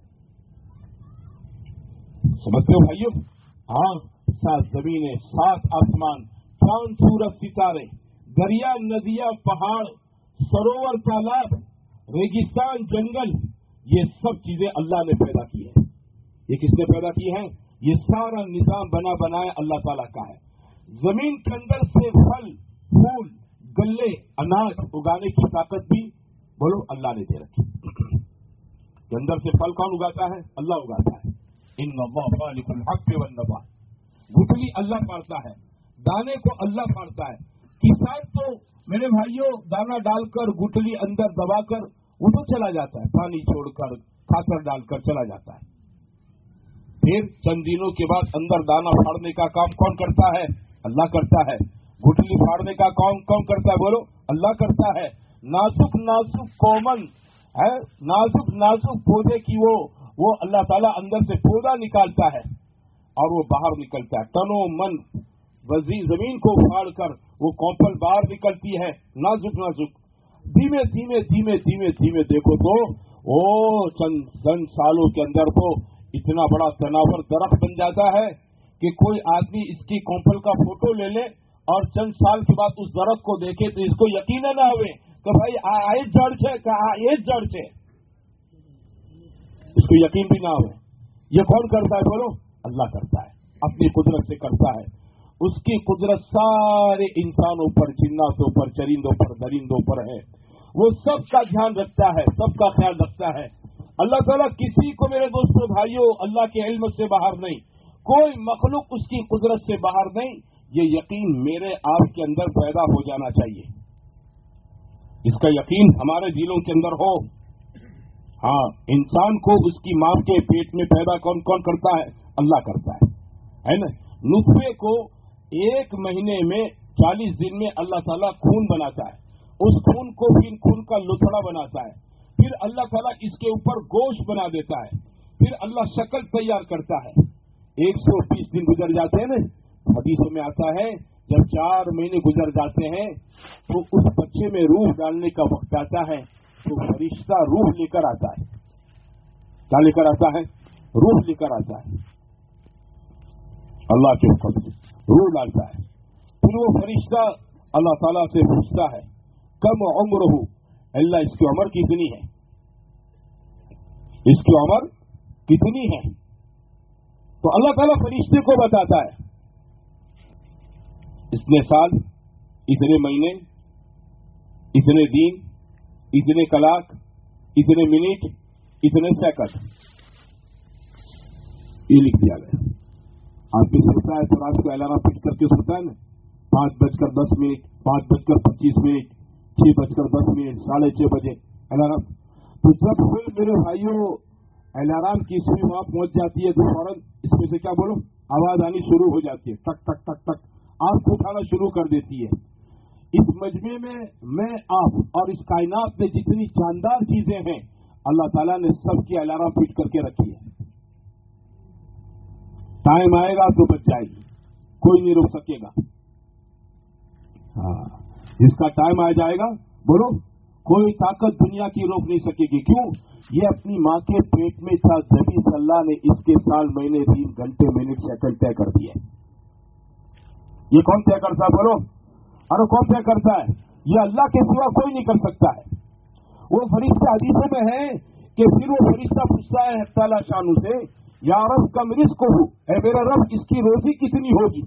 समझते हो भाइयों? हाँ, 7 जमीनें, 7 आसमान, चांद सूरज सितारे, दरिया नदियां, पहाड़, सरोवर, तालाब, रेगिस्तान, जंगल, ये सब चीजें अल्लाह ने पैदा की है। ये किसने पैदा की है? ये सारा निजाम बना बनाया अल्लाह ताला का है। जमीन के अंदर से फल, फूल, गल्ले, अनाज उगाने की ताकत भी बोलो अल्लाह ने दे रखी। अंदर से फल कौन उगाता है? अल्लाह उगाता है। इन्नल्लाह खालिकुल हब्बि वन नबा, गुठली अल्लाह पालता है, दाने को अल्लाह पालता है। किसान तो मेरे भाइयों दाना डालकर गुठली अंदर दबाकर वो तो चला जाता है, पानी छोड़कर खाकर डालकर चला जाता है। फिर चंद दिनों के बाद अंदर दाना फाड़ने का काम कौन करता है? अल्लाह करता है। गुठली फाड़ने का काम कौन करता है बोलो? अल्लाह करता है। नाजुक नाजुक कोमल है, नाजुक नाजुक पौधे की वो अल्लाह ताला अंदर से पौधा निकालता है और वो बाहर निकलता है। तनो मन जमीन को फाड़ कर वो कौपल बाहर निकलती है, नाजुक नाजुक। धीमे धीमे धीमे धीमे धीमे देखो तो चंद सालों के अंदर वो इतना बड़ा तनावर दरख्त बन जाता है कि कोई आदमी इसकी कौपल का फोटो ले ले और चंद साल के बाद उस दरख्त को देखे तो इसको यकीन न आवे कि भाई आ जड़ छे का ये जड़ छे, इसको यकीन भी ना आवे। ये कौन करता है बोलो? अल्लाह करता है, अपनी कुदरत से करता है। उसकी कुदरत सारे इंसानों पर, जिन्नातों पर, चरिंदों पर, दरिंदों पर है। वो सबका ध्यान रखता है, सबका ख्याल रखता है। अल्लाह ताला किसी को, मेरे दोस्तों भाइयों, अल्लाह के इल्म से बाहर नहीं, कोई मखलूक उसकी कुदरत से बाहर नहीं। ये यकीन मेरे आपके अंदर पैदा हो जाना चाहिए, इसका यकीन हमारे दिलों के अंदर हो। हाँ, इंसान को उसकी मां के पेट में पैदा कौन कौन करता है? अल्लाह करता है ना। नुतफे को 1 महीने में 40 दिन में अल्लाह ताला खून बनाता है, उस खून को फिर खून का लुथड़ा बनाता है, फिर پھر اللہ تعالیٰ اس کے اوپر گوشت بنا دیتا ہے، پھر اللہ شکل تیار کرتا ہے. 120 دن گزر جاتے ہیں نا، حدیثوں میں آتا ہے جب 4 مہینے گزر جاتے ہیں تو اس بچے میں روح ڈالنے کا وقت آتا ہے تو فرشتہ روح لے کر آتا ہے. کیا لے کر آتا ہے؟ روح لے کر آتا ہے. اللہ کے حکم سے روح ڈالتا ہے. پھر وہ فرشتہ اللہ تعالیٰ سے پوچھتا ہے کم عمر ہو، اللہ اس کی عمر کتنی ہے، اس کی عمر کتنی ہے. تو اللہ تعالیٰ فرشتے کو بتاتا ہے اتنے سال، اتنے مہینے، اتنے دن، اتنے کلاک، اتنے منٹ، اتنے سیکنڈ، یہ لکھ دیا گیا. آدمی سوتا ہے تو رات کو الارم فٹ کر کے سوتا ہے نا، 5:10 5:25 6:10 6:30 بجے الارم. تو جب پھر میرے بھائیوں الارم کی سوئی وہاں پہنچ جاتی ہے تو فوراً اس میں سے کیا بولو آواز آنی شروع ہو جاتی ہے، ٹک ٹک ٹک ٹک آنکھ اٹھانا شروع کر دیتی ہے. اس مجمع میں آپ اور اس کائنات میں جتنی جاندار چیزیں ہیں اللہ تعالیٰ نے سب کی الارم فٹ کر کے رکھی ہے. ٹائم آئے گا تو بچ جائے گی، کوئی نہیں روک سکے گا. ہاں، جس کا ٹائم آ جائے گا بولو کوئی طاقت دنیا کی روک نہیں سکے گی. کیوں؟ یہ اپنی ماں کے پیٹ میں تھا جبھی اللہ نے اس کے سال مہینے دن گھنٹے منٹ سیکنڈ طے کر دیے. یہ کون طے کرتا ہے بولو؟ ارے کون طے کرتا ہے؟ یہ اللہ کے سوا کوئی نہیں کر سکتا ہے. وہ فرشتہ حدیثوں میں ہے کہ پھر وہ فرشتہ پوچھتا ہے تعالیٰ شانو سے یا رب کم رزق ہو، اے میرا رب اس کی روزی کتنی ہوگی،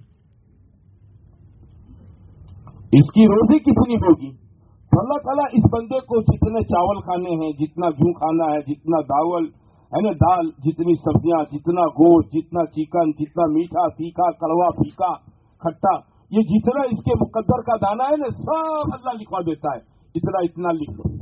اس کی روزی کتنی ہوگی. تو اللہ تعالیٰ اس بندے کو جتنے چاول کھانے ہیں، جتنا گھیو کھانا ہے، جتنا داول ہے نا دال، جتنی سبزیاں، جتنا گوشت، جتنا چکن، جتنا میٹھا، تیکھا، کڑوا، پھیکا، کھٹا، یہ جتنا اس کے مقدر کا دانا ہے نا سب اللہ لکھوا دیتا ہے. اتنا لکھ لو.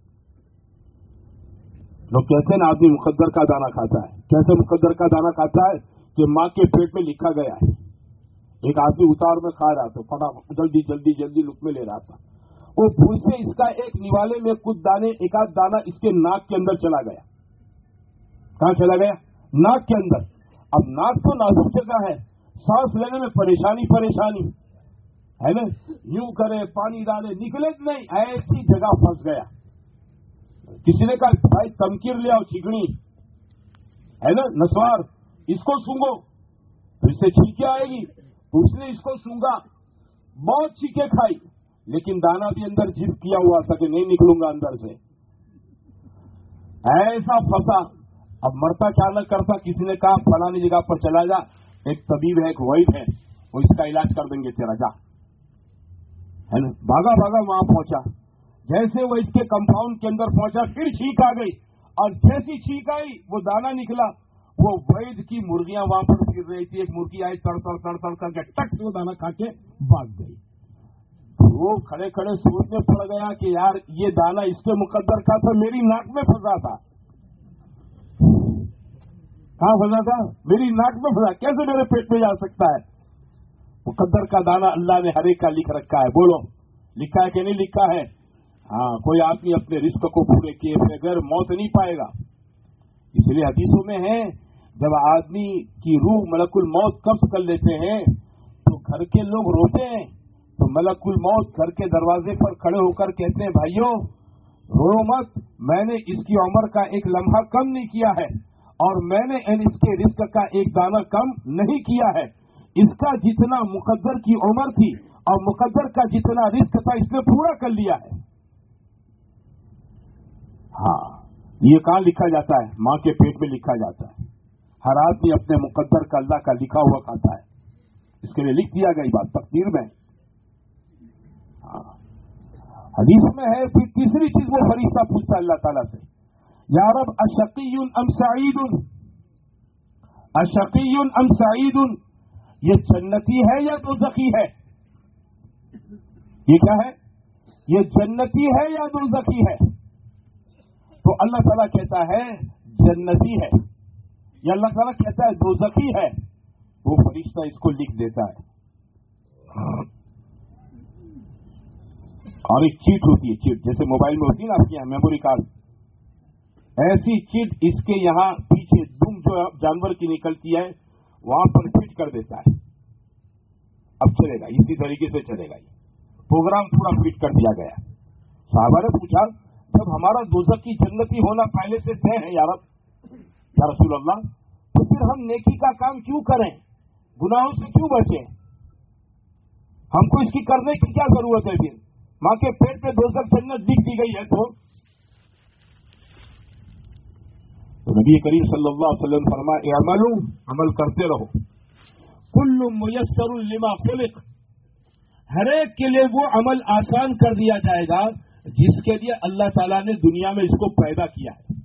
لوگ کہتے ہیں نا آدمی مقدر کا دانا کھاتا ہے. کیسے مقدر کا دانا کھاتا ہے؟ کہ ماں کے پیٹ میں لکھا گیا ہے. ایک آدمی اتار میں کھا رہا تھا، فٹافٹ جلدی لقمے لے رہا تھا. وہ بھول سے اس کا ایک نوالے میں کچھ دانے، ایک آدھ دانا اس کے ناک کے اندر چلا گیا. کہاں چلا گیا؟ ناک کے اندر. اب ناک تو نازک جگہ ہے، سانس لینے میں پریشانی ہے نا، یوں کرے پانی ڈالے نکلے نہیں، ایسی جگہ پھنس گیا. کسی نے کہا بھائی تمکیر لے آؤ، چکنی ہے نا نسوار، اس کو سونگو تو اس سے چھینکیں آئے گی. تو اس نے اس کو سونگا، بہت چھینکیں کھائی، لیکن دانا بھی اندر جد کیا ہوا تھا کہ نہیں نکلوں گا اندر سے. ایسا پھنسا. اب مرتا کیا نہ کرتا. کسی نے کہا فلانی جگہ پر چلا جا، ایک طبیب ہے، ایک وائد ہے، وہ اس کا علاج کر دیں گے تیرا، جا. ہے نا، بھاگا وہاں پہنچا. جیسے وہ اس کے کمپاؤنڈ کے اندر پہنچا پھر چھینک آ گئی، اور جیسی چھینک آئی وہ دانا نکلا. وہ وید کی مرغیاں وہاں پر پھر رہی تھی، ایک مرغی آئی تڑ کر کے ٹک سے وہ دانا کھا کے بھاگ گئی. وہ کھڑے سوچنے پڑ گیا کہ یار یہ دانا اس کے مقدر کا تھا، میری ناک میں پھنسا تھا. کہاں پھنسا تھا؟ میری ناک میں پھنسا، کیسے میرے پیٹ میں جا سکتا ہے؟ مقدر کا دانا اللہ نے ہر ایک کا لکھ رکھا ہے. بولو لکھا ہے کہ نہیں لکھا ہے؟ ہاں، کوئی آدمی اپنے رزق کو پورے کیے بغیر موت نہیں پائے گا. اس لیے حدیثوں میں ہے جب آدمی کی روح ملک الموت قبض کر لیتے ہیں تو گھر کے لوگ روتے ہیں. تو ملک الموت گھر کے دروازے پر کھڑے ہو کر کہتے ہیں بھائیوں رو مت، میں نے اس کی عمر کا ایک لمحہ کم نہیں کیا ہے، اور میں نے اس کے رزق کا ایک دانہ کم نہیں کیا ہے. اس کا جتنا مقدر کی عمر تھی اور مقدر کا جتنا رزق تھا اس نے پورا کر لیا ہے. ہاں، یہ کہاں لکھا جاتا ہے؟ ماں کے پیٹ میں لکھا جاتا ہے. ہر آدمی اپنے مقدر کا اللہ کا لکھا ہوا کھاتا ہے. اس کے لیے لکھ دیا گئی بات تقدیر میں. حدیث میں ہے. پھر تیسری چیز وہ فرشتہ پوچھتا ہے اللہ تعالیٰ سے، یا رب اشقی ام سعید، اشقی ام سعید، یہ جنتی ہے یا دوزخی ہے؟ یہ کیا ہے؟ یہ جنتی ہے یا دوزخی ہے؟ تو اللہ تعالیٰ کہتا ہے جنتی ہے، یا اللہ تعالیٰ کہتا ہے دوزخی ہے. وہ فرشتہ اس کو لکھ دیتا ہے. اور ایک چیٹ ہوتی ہے، چیٹ جیسے موبائل میں ہوتی ہے نا آپ کے یہاں میموری کارڈ، ایسی چیز اس کے یہاں پیچھے دم جو جانور کی نکلتی ہے وہاں پر فٹ کر دیتا ہے. اب چلے گا, اسی طریقے سے چلے گا. یہ پروگرام پورا فٹ کر دیا گیا. صحابہ نے پوچھا جب ہمارا دوزخ کی جنتی ہونا پہلے سے طے ہے یا رسول اللہ, تو پھر ہم نیکی کا کام کیوں کریں, گناہوں سے کیوں بچیں, ہم کو اس کی کرنے کی کیا ضرورت ہے؟ پھر ماں کے پیٹ پہ دوزخ جنت لکھ دی گئی ہے تو نبی کریم صلی اللہ علیہ وسلم فرمائے اعملوا, عمل کرتے رہو, کل میسر لما خلق, ہر ایک کے لیے وہ عمل آسان کر دیا جائے گا جس کے لیے اللہ تعالیٰ نے دنیا میں اس کو پیدا کیا ہے.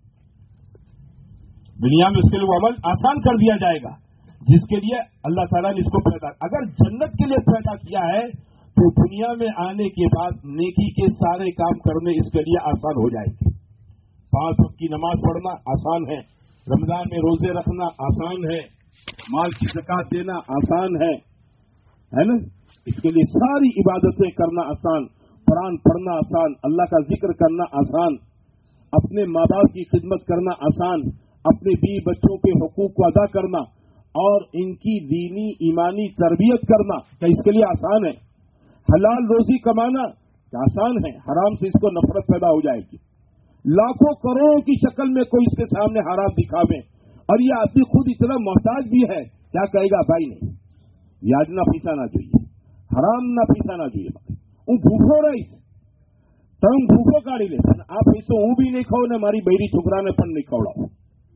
دنیا میں اس کے لیے وہ عمل آسان کر دیا جائے گا جس کے لیے اللہ تعالیٰ نے اس کو پیدا. اگر جنت کے لیے پیدا کیا ہے تو دنیا میں آنے کے بعد نیکی کے سارے کام کرنے اس کے لیے آسان ہو جائے گے. 5 وقت کی نماز پڑھنا آسان ہے, رمضان میں روزے رکھنا آسان ہے, مال کی زکات دینا آسان ہے نا. اس کے لیے ساری عبادتیں کرنا آسان, قرآن پڑھنا آسان, اللہ کا ذکر کرنا آسان, اپنے ماں باپ کی خدمت کرنا آسان, اپنے بیوی بچوں کے حقوق کو ادا کرنا اور ان کی دینی ایمانی تربیت کرنا کیا اس کے لیے آسان ہے؟ حلال روزی کمانا کیا آسان ہے؟ حرام سے اس کو نفرت پیدا ہو جائے گی. لاکھوں کروڑوں کی شکل میں کوئی اس کے سامنے حرام دکھاوے اور یہ آدمی خود اتنا محتاج بھی ہے, کیا کہے گا بھائی نہیں بیاج نہ پیسا نہ જોઈએ, حرام نہ پیسا نہ જોઈએ, હું ભૂખો રહીશ તો હું ભૂખો કાઢી લઈશ અને આ પૈસો હું બી નહીં ખાઉં ને મારી બૈરી છોકરાને પણ નહીં ખવડાવું.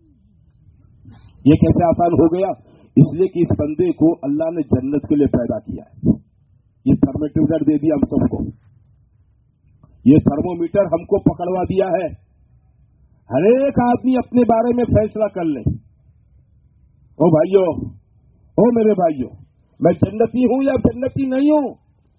یہ کیسے آسان ہو گیا؟ اس لیے کہ اس بندے کو اللہ نے جنت کے لیے پیدا کیا ہے. یہ تھرمومیٹر دے دیا ہم سب کو, یہ تھرمومیٹر ہم کو پکڑوا دیا ہے. ہر ایک آدمی اپنے بارے میں فیصلہ کر لے. او بھائیو, او میرے بھائیو, میں جنتی ہوں یا جنتی نہیں ہوں؟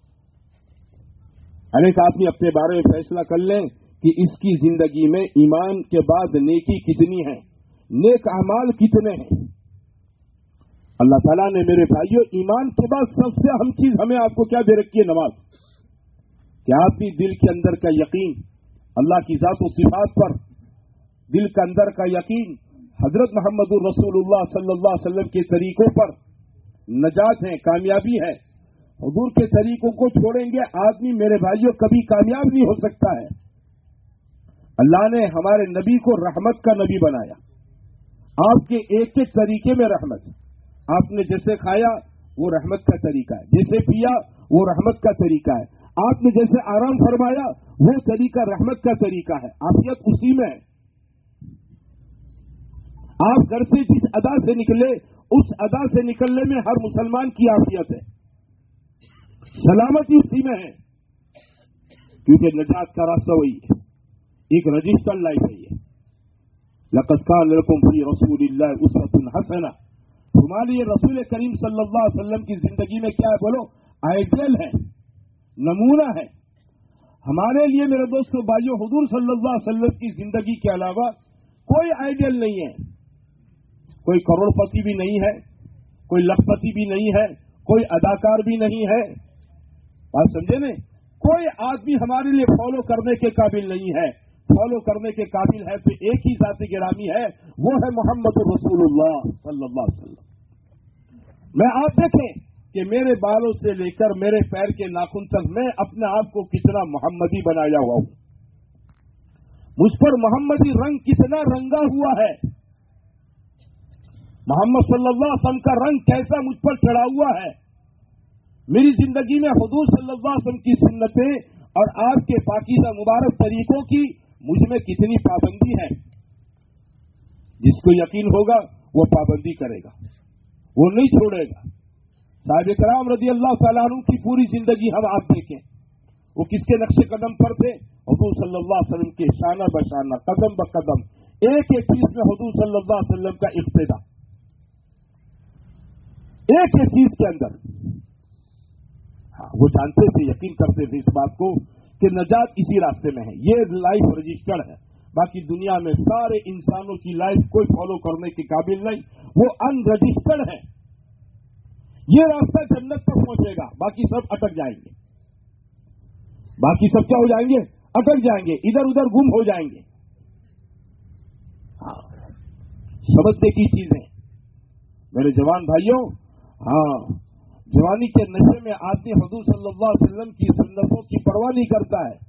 ہر ایک آدمی اپنے بارے میں فیصلہ کر لیں کہ اس کی زندگی میں ایمان کے بعد نیکی کتنی ہے, نیک اعمال کتنے ہیں. اللہ تعالیٰ نے میرے بھائیوں ایمان کے بعد سب سے اہم چیز ہمیں آپ کو کیا دے رکھی ہے؟ نماز. کہ آپ بھی دل کے اندر کا یقین اللہ کی ذات و صفات پر, دل کے اندر کا یقین حضرت محمد الرسول اللہ صلی اللہ علیہ وسلم کے طریقوں پر نجات ہے, کامیابی ہے. حضور کے طریقوں کو چھوڑیں گے آدمی میرے بھائیوں کبھی کامیاب نہیں ہو سکتا ہے. اللہ نے ہمارے نبی کو رحمت کا نبی بنایا. آپ کے ایک ایک طریقے میں رحمت. آپ نے جیسے کھایا وہ رحمت کا طریقہ ہے, جیسے پیا وہ رحمت کا طریقہ ہے, آپ نے جیسے آرام فرمایا وہ طریقہ رحمت کا طریقہ ہے. عافیت اسی میں ہے. آپ گھر سے جس ادا سے نکلے اس ادا سے نکلنے میں ہر مسلمان کی عافیت ہے, سلامتی اسی میں ہے, کیونکہ نجات کا راستہ وہی ہے. ایک رجسٹرڈ لائف ہے یہ. لقد کان لکم فی رسول اللہ اسوۃ حسنہ. تمہارے لیے رسول کریم صلی اللہ علیہ وسلم کی زندگی میں کیا ہے بولو؟ آئیڈیل ہے, نمونہ ہے. ہمارے لیے میرے دوستو بھائیو حضور صلی اللہ علیہ وسلم کی زندگی کے علاوہ کوئی آئیڈیل نہیں ہے. کوئی کروڑ پتی بھی نہیں ہے, کوئی لکھ پتی بھی نہیں ہے, کوئی اداکار بھی نہیں ہے. بات سمجھے نا؟ کوئی آدمی ہمارے لیے فالو کرنے کے قابل نہیں ہے. فالو کرنے کے قابل ہے تو ایک ہی ذات گرامی ہے, وہ ہے محمد رسول اللہ صلی اللہ علیہ وسلم. میں آپ دیکھیں کہ میرے بالوں سے لے کر میرے پیر کے ناخن تک میں اپنے آپ کو کتنا محمدی بنایا ہوا ہوں. مجھ پر محمدی رنگ کتنا رنگا ہوا ہے. محمد صلی اللہ علیہ وسلم کا رنگ کیسا مجھ پر چڑھا ہوا ہے. میری زندگی میں حضور صلی اللہ علیہ وسلم کی سنتیں اور آپ کے پاکیزہ مبارک طریقوں کی مجھ میں کتنی پابندی ہے. جس کو یقین ہوگا وہ پابندی کرے گا, وہ نہیں چھوڑے گا. صحابہ کرام رضی اللہ تعالیٰ عنہ کی پوری زندگی ہم آپ دیکھیں, وہ کس کے نقش قدم پر تھے؟ حضور صلی اللہ علیہ وسلم کے شانہ بشانہ, قدم بقدم, ایک ایک چیز میں حضور صلی اللہ علیہ وسلم کا اقتدا, ایک ایک چیز کے اندر. وہ جانتے تھے, یقین کرتے تھے اس بات کو کہ نجات اسی راستے میں ہے. یہ لائف رجسٹرڈ ہے. باقی دنیا میں سارے انسانوں کی لائف کوئی فالو کرنے کے قابل نہیں, وہ ان رجسٹرڈ ہے. یہ راستہ جنت تک پہنچے گا, باقی سب اٹک جائیں گے. باقی سب کیا ہو جائیں گے؟ اٹک جائیں گے, ادھر ادھر گم ہو جائیں گے. हाँ, समझने की चीज है मेरे जवान भाइयों। हाँ, जवानी के नशे में आदमी हुजूर सल्लल्लाहु अलैहि वसल्लम की सुन्नतों की परवाह नहीं करता है,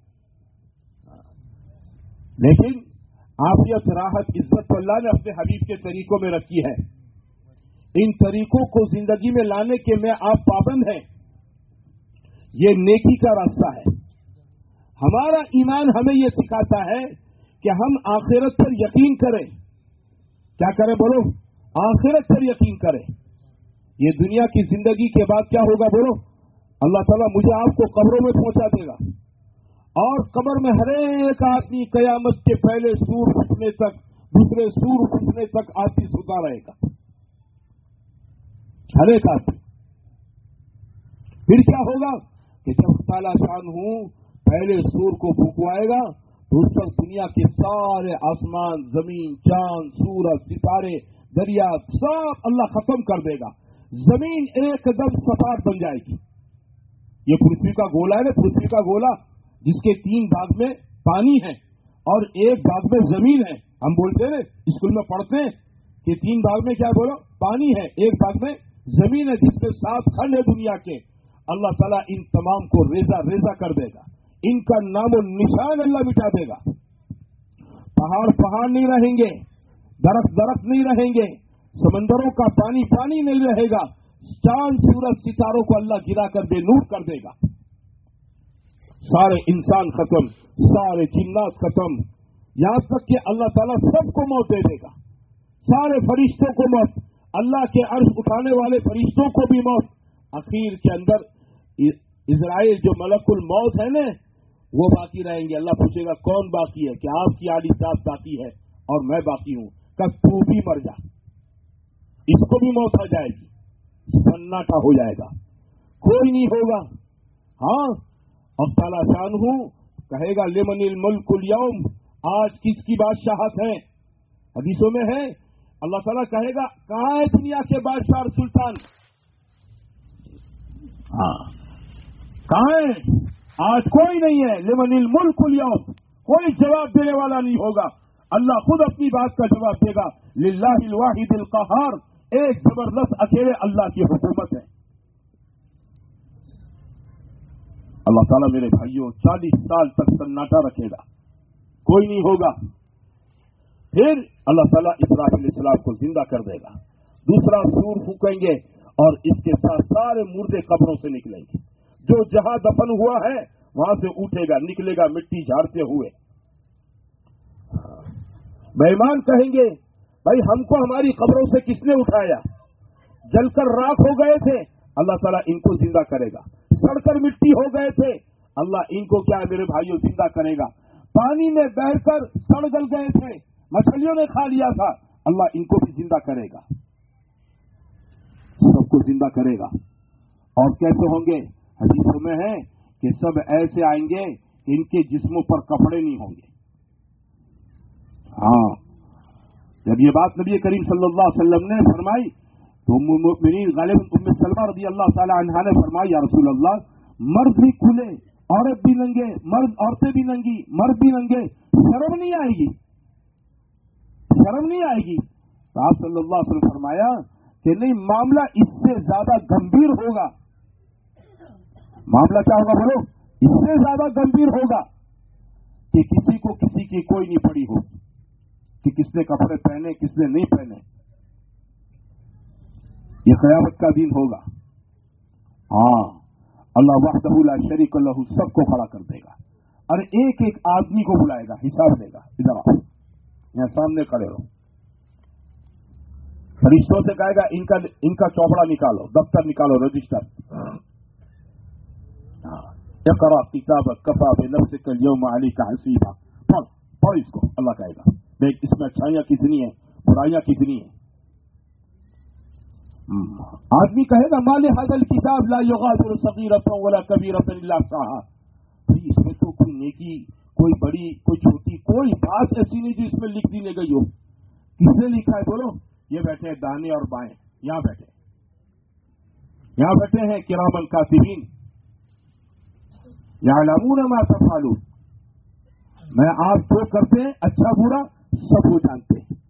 लेकिन आफियत, राहत, इज्जत तो अल्लाह ने अपने हबीब के तरीकों में रखी है। इन तरीकों को जिंदगी में लाने के में आप पाबंद हैं, ये नेकी का रास्ता है। हमारा ईमान हमें ये सिखाता है कि हम आखिरत पर यकीन करें। क्या करें बोलो? आखिरत पर यकीन करें। ये दुनिया की जिंदगी के बाद क्या होगा बोलो? अल्लाह ताला मुझे आपको कब्रों में पहुंचा देगा और कब्र में हर एक आदमी कयामत के पहले सूर फूटने तक, दूसरे सूर फूटने तक आदमी सुता रहेगा, हर एक आदमी। फिर क्या होगा कि जब ताला शान हूं पहले सूर को फूकवाएगा तो उस वक्त दुनिया के सारे आसमान, जमीन, चांद, सूरज, सितारे, दरिया सब अल्लाह खत्म कर देगा। जमीन एकदम सपाट बन जाएगी। ये पृथ्वी का गोला है ना, पृथ्वी का गोला जिसके 3 भाग में पानी है और 1 भाग में जमीन है। हम बोलते हैं स्कूल में पढ़ते हैं कि 3 भाग में क्या बोलो? पानी है, 1 भाग में जमीन है, जिसके 7 खंड है दुनिया के। अल्लाह ताला इन तमाम को रेजा रेजा कर देगा, इनका नामो निशान अल्लाह मिटा देगा। पहाड़ पहाड़ नहीं रहेंगे, दरख्त दरख्त नहीं रहेंगे, समंदरों का पानी पानी नहीं रहेगा, चांद, सूरज, सितारों को अल्लाह गिरा कर बेनूर कर देगा। सारे इंसान खत्म, सारे जिन्नात खत्म, यहां तक कि अल्लाह ताला सबको मौत दे देगा। सारे फरिश्तों को मौत, अल्लाह के अर्श उठाने वाले फरिश्तों को भी मौत। आखिर के अंदर इजराइल जो मलकुल मौत है ना, वो बाकी रहेंगे। अल्लाह पूछेगा कौन बाकी है? कि आपकी आली जात बाकी है और मैं बाकी हूं। कब तू भी मर जा, इसको भी मौत आ जाएगी, सन्नाटा हो जाएगा, कोई नहीं होगा। हाँ, अब ताला शान हूं कहेगा लिमनिल मुल्कुल यौम, आज किसकी बादशाहत है? हदीसों में है अल्लाह ताला कहेगा कहां है दुनिया के बादशाह और सुल्तान? हाँ, कहां है? आज कोई नहीं है। लिमनिल मुल्कुल यौम, कोई जवाब देने वाला नहीं होगा। अल्लाह खुद अपनी बात का जवाब देगा। लिल्लाहिल वाहिदिल क़हार, एक जबरदस्त अकेले अल्लाह की हुकूमत है। अल्लाह ताला मेरे भाइयों 40 साल तक सन्नाटा रखेगा, कोई नहीं होगा। फिर अल्लाह ताला इब्राहीम अलैहिस्सलाम को जिंदा कर देगा, दूसरा सूर फूकेंगे और इसके साथ सारे मुर्दे कब्रों से निकलेंगे। जो जहां दफन हुआ है वहां से उठेगा, निकलेगा मिट्टी झाड़ते हुए। बेईमान कहेंगे भाई हमको हमारी कब्रों से किसने उठाया? जलकर राख हो गए थे, अल्लाह ताला इनको जिंदा करेगा। सड़कर मिट्टी हो गए थे, अल्लाह इनको क्या मेरे भाइयों जिंदा करेगा। पानी में बहकर सड़ गल गए थे, मछलियों ने खा लिया था, अल्लाह इनको भी जिंदा करेगा, सबको जिंदा करेगा। और कैसे होंगे? हदीसों में है कि सब ऐसे आएंगे कि इनके जिस्मों पर कपड़े नहीं होंगे। हाँ, जब ये बात नबी करीम सल्लल्लाहु अलैहि वसल्लम ने फरमाई तो मुमिनीन गालिबन उम्मे सलमा रज़ी अल्लाह ताला अन्हा ने फरमाई या रसूल अल्लाह, मर्द भी खुले, औरत भी नंगे, औरतें भी नंगी, मर्द भी नंगे, शर्म नहीं आएगी? शर्म नहीं आएगी? तो आप सल्लल्लाहु अलैहि वसल्लम फरमाया कि नहीं, मामला इससे ज्यादा गंभीर होगा। मामला क्या होगा बोलो? इससे ज्यादा गंभीर होगा कि किसी को किसी की कोई नहीं पड़ी हो कि किसने कपड़े पहने किसने नहीं पहने। ये क़यामत का दिन होगा। हाँ, अल्लाह वहदहू ला शरीक लहू सबको खड़ा कर देगा और एक एक आदमी को बुलाएगा, हिसाब देगा। इधर आओ, यहां सामने खड़े रहो। फरिश्तों से कहेगा इनका चौपड़ा निकालो, दफ्तर निकालो, रजिस्टर। इक़रा किताबक कफ़ा बिनफ़्सिका अल-यौम अलैका हसीबा। पढ़ इसको। अल्लाह कहेगा देख इसमें अच्छाइयां कितनी है, बुराइयां कितनी है। आदमी कहेगा माले हाज़ल किताब ला युग़ादिरु सग़ीरतन वला कबीरतन इल्ला अहसाहा। इसमें तो कोई नेकी, कोई बड़ी, कोई छोटी, कोई बात ऐसी नहीं जो इसमें लिख दी नहीं गई हो। किसने लिखा है बोलो? ये बैठे हैं दाने और बाएं, यहां बैठे हैं किरामन कातिबीन यअलमून मा तफ़अलून। मैं आप जो करते हैं अच्छा बुरा सब वो जानते हैं।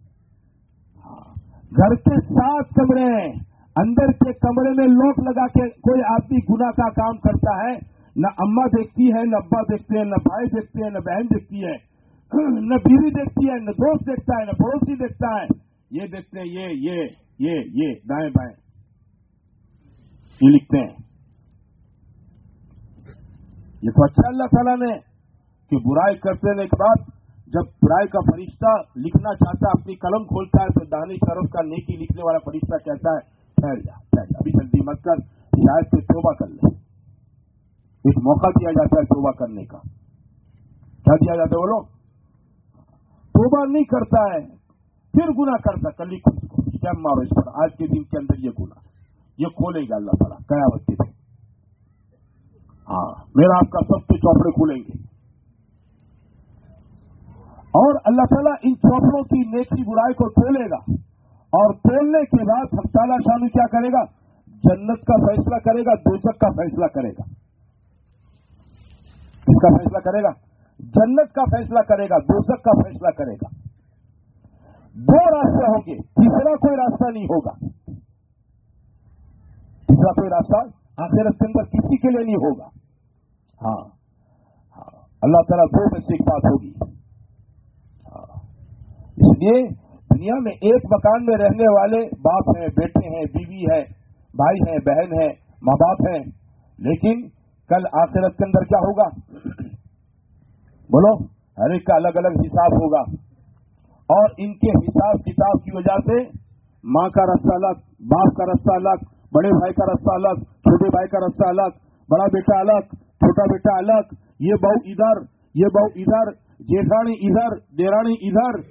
घर के 7 कमरे हैं, अंदर के कमरे में लॉक लगा के कोई आदमी गुनाह का काम करता है, न अम्मा देखती है, न अब्बा देखते हैं, न भाई देखते हैं, न बहन देखती है, न बीवी देखती है, न दोस्त देखता है, न पड़ोसी देखता है, ये देखते हैं ये दाएं बाएं ये लिखते हैं। ये तो अच्छा अल्लाह ताला ने कि बुराई करते के बाद जब बुराई का फरिश्ता लिखना चाहता है, अपनी कलम खोलता है, तो दाहिनी तरफ का नेकी लिखने वाला फरिश्ता कहता है ठहर जा अभी जल्दी मत कर, शायद से तौबा कर ले। एक मौका दिया जाता है तौबा करने का। क्या दिया जाता है बोलो? तौबा नहीं करता है फिर गुनाह करता, कल लिख स्टैम्प मारो इस पर, आज के दिन के अंदर ये गुनाह ये खोलेगा अल्लाह ताला कयामत के दिन। हाँ, मेरा आपका सबके चौपड़े खुलेंगे और अल्लाह ताला इन चौपड़ों की नेकी बुराई को तोलेगा और तोलने के बाद हक़ ताला शान क्या करेगा? जन्नत का फैसला करेगा, दोज़ख का फैसला करेगा। किसका फैसला करेगा? जन्नत का फैसला करेगा, दोज़ख का फैसला करेगा। 2 रास्ते होंगे, तीसरा कोई रास्ता नहीं होगा। तीसरा कोई रास्ता आखिरत के अंदर किसी के लिए नहीं होगा। हाँ, अल्लाह ताला 2 में से एक बात होगी। इसलिए दुनिया में एक मकान में रहने वाले बाप हैं, बेटे हैं, बीवी है, भाई हैं, बहन है, माँ बाप हैं, लेकिन कल आखिरत के अंदर क्या होगा? बोलो, हर एक का अलग अलग हिसाब होगा और इनके हिसाब किताब की वजह से माँ का रास्ता अलग, बाप का रास्ता अलग, बड़े भाई का रास्ता अलग, छोटे भाई का रास्ता अलग, बड़ा बेटा अलग, छोटा बेटा अलग, ये बहू इधर, ये बहू इधर, जेठानी इधर, देरानी इधर,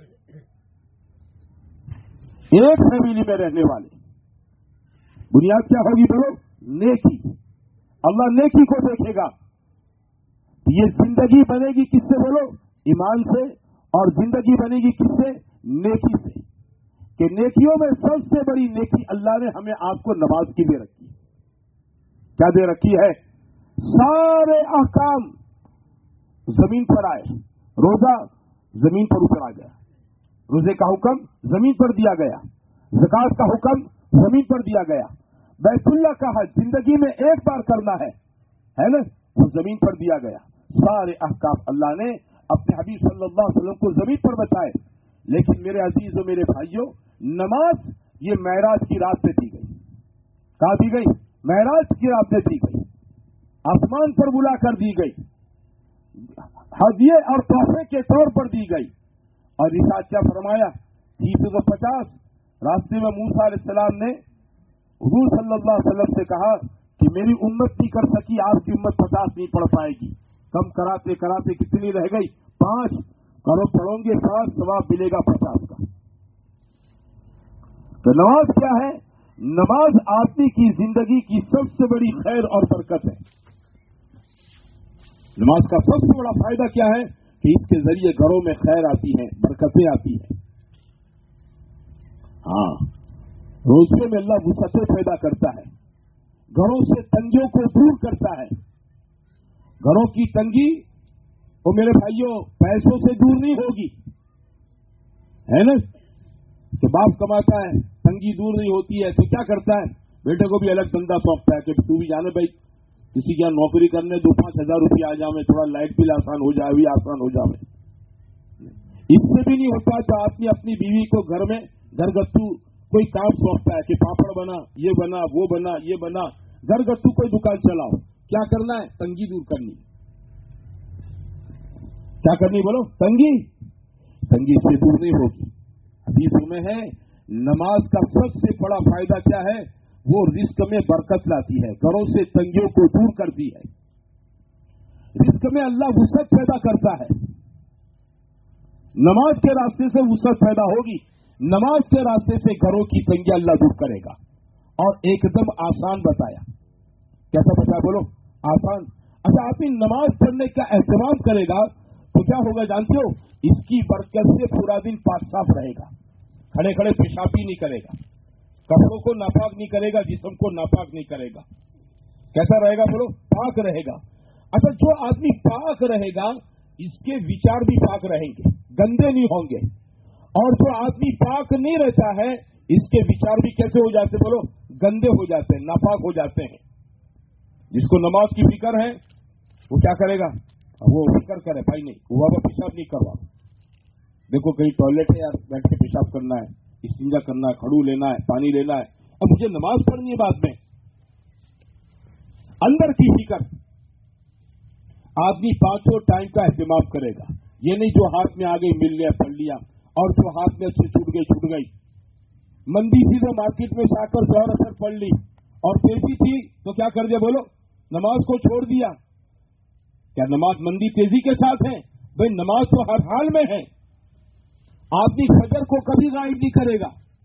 एक फैमिली में रहने वाले। बुनियाद क्या होगी बोलो? नेकी। अल्लाह नेकी को देखेगा। ये जिंदगी बनेगी किससे बोलो? ईमान से। और जिंदगी बनेगी किससे? नेकी से। कि नेकियों में सबसे बड़ी नेकी अल्लाह ने हमें आपको नमाज की दे रखी है। क्या दे रखी है? सारे अहकाम जमीन पर आए। रोजा जमीन पर उतर आ गया, रोजे का हुक्म जमीन पर दिया गया, ज़कात का हुक्म जमीन पर दिया गया, बैतुल्लाह का हज जिंदगी में एक बार करना है ना, वो जमीन पर दिया गया। सारे अहकाम अल्लाह ने अपने हबीब सल्लल्लाहु अलैहि वसल्लम को जमीन पर बताए। लेकिन मेरे अजीज और मेरे भाइयों, नमाज ये मेराज की रात में दी गई। कहाँ दी गई? मेराज की रात में दी गई, आसमान पर बुला कर दी गई, हदिये और तोहफे के तौर पर दी गई। और इस आज क्या फरमाया? 350 रास्ते में मूसा अलैहिस्सलाम ने हुजूर सल्लल्लाहु अलैहि वसल्लम से कहा कि मेरी उम्मत नहीं कर सकी, आपकी उम्मत 50 नहीं पढ़ पाएगी। कम कराते कराते कितनी रह गई? 5 करो पढ़ोगे 5, सवाब मिलेगा 50 का। तो नमाज क्या है? नमाज आदमी की जिंदगी की सबसे बड़ी खैर और बरकत है। नमाज का सबसे बड़ा फायदा क्या है? कि इसके जरिए घरों में खैर आती है, बरकतें आती हैं। हाँ, रोजे में अल्लाह वुसअतें पैदा करता है, घरों से तंगियों को दूर करता है। घरों की तंगी वो मेरे भाइयों पैसों से दूर नहीं होगी, है ना? कि बाप कमाता है, तंगी दूर नहीं होती है, तो क्या करता है? बेटे को भी अलग धंधा सौंपता है कि तू भी जाने भाई किसी के यहाँ नौकरी करने 2-5 हजार रुपया आ जावे, थोड़ा लाइट बिल आसान हो जाए, भी आसान हो जावे। इससे भी नहीं होता तो आदमी अपनी बीवी को घर में घरगत्तू कोई काम सौंपता है कि पापड़ बना, ये बना, वो बना, ये बना, घरगत्तू कोई दुकान चलाओ। क्या करना है? तंगी दूर करनी। क्या करनी बोलो? तंगी से दूर नहीं होगी। हदीसों में है नमाज का सबसे बड़ा फायदा क्या है? वो रिस्क में बरकत लाती है, घरों से तंगियों को दूर करती है। रिस्क में अल्लाह वुसअत पैदा करता है। नमाज के रास्ते से वुसअत पैदा होगी, नमाज के रास्ते से घरों की तंगी अल्लाह दूर करेगा। और एकदम आसान बताया। कैसा बताया बोलो? आसान। अच्छा, आदमी नमाज पढ़ने का एहतमाम करेगा तो क्या होगा जानते हो? इसकी बरकत से पूरा दिन पाक साफ रहेगा, खड़े खड़े पेशाब भी नहीं करेगा, कपड़ों को नापाक नहीं करेगा, जिस्म को नापाक नहीं करेगा। कैसा रहेगा बोलो? पाक रहेगा। अच्छा, जो आदमी पाक रहेगा इसके विचार भी पाक रहेंगे, गंदे नहीं होंगे। और जो आदमी पाक नहीं रहता है इसके विचार भी कैसे हो जाते बोलो, गंदे हो जाते हैं, नापाक हो जाते हैं। जिसको नमाज की फिक्र है वो क्या करेगा, वो फिक्र करे भाई नहीं वो अब पेशाब नहीं करवा, देखो कहीं टॉयलेट है यार, बैठ के पेशाब करना है, इस्तिंजा करना है, खड़ू लेना है, पानी लेना है, अब मुझे नमाज पढ़नी है बाद में। अंदर की फिक्र, आदमी पांचों टाइम का एहतिमाम करेगा, ये नहीं जो हाथ में आ गई मिल लिया पढ़ लिया, और जो हाथ में से छूट गई। मंदी थी तो मार्केट में जाकर जोहर असर पढ़ ली, और तेजी थी तो क्या कर दिया बोलो, नमाज को छोड़ दिया। क्या नमाज मंदी तेजी के साथ है? भाई नमाज तो हर हाल में है। आदमी फजर को कभी गायब नहीं करेगा,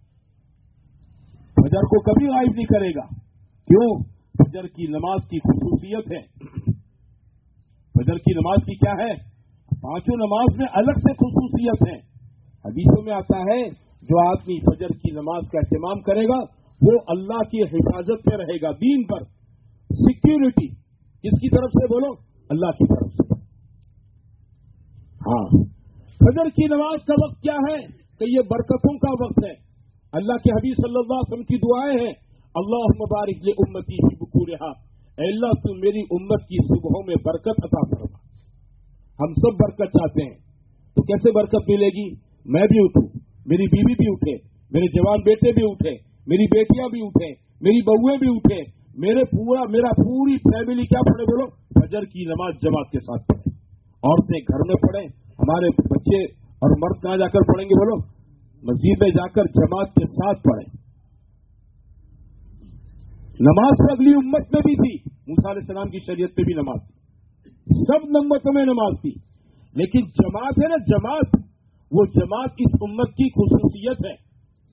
फजर को कभी गायब नहीं करेगा। क्यों? फजर की नमाज की खुसूसियत है। फजर की नमाज की क्या है? पांचों नमाज में अलग से खुसूसियत है। हदीसों में आता है जो आदमी फजर की नमाज का एहतमाम करेगा वो अल्लाह की हिफाजत में रहेगा, दीन पर सिक्योरिटी। किसकी तरफ से बोलो? अल्लाह की तरफ से। हाँ, फजर की नमाज का वक्त क्या है कि ये बरकतों का वक्त है। अल्लाह के हबीब सल्लल्लाहु अलैहि वसल्लम की दुआएं हैं, अल्लाहुम्मा बारिक li उम्मती फी बुकूरिहा, अल्लाह तू मेरी उम्मत की सुबहों में बरकत अता फरमा। हम सब बरकत चाहते हैं, तो कैसे बरकत मिलेगी? मैं भी उठूं, मेरी बीवी भी उठे, मेरे जवान बेटे भी उठे, मेरी बेटियां भी उठे, मेरी बहुएं भी उठे, मेरा पूरी फैमिली क्या पढ़े बोलो? फजर की नमाज जमात के साथ पढ़े। औरतें घर में पढ़े, हमारे बच्चे और मर्द कहां जाकर पढ़ेंगे बोलो? मस्जिद में जाकर जमात के साथ पढ़े। नमाज तो अगली उम्मत में भी थी, मूसा अलैहिस्सलाम की शरीयत में भी नमाज थी, सब उम्मतों में नमाज थी, लेकिन जमात है ना, जमात, वो जमात इस उम्मत की खुसूसियत है।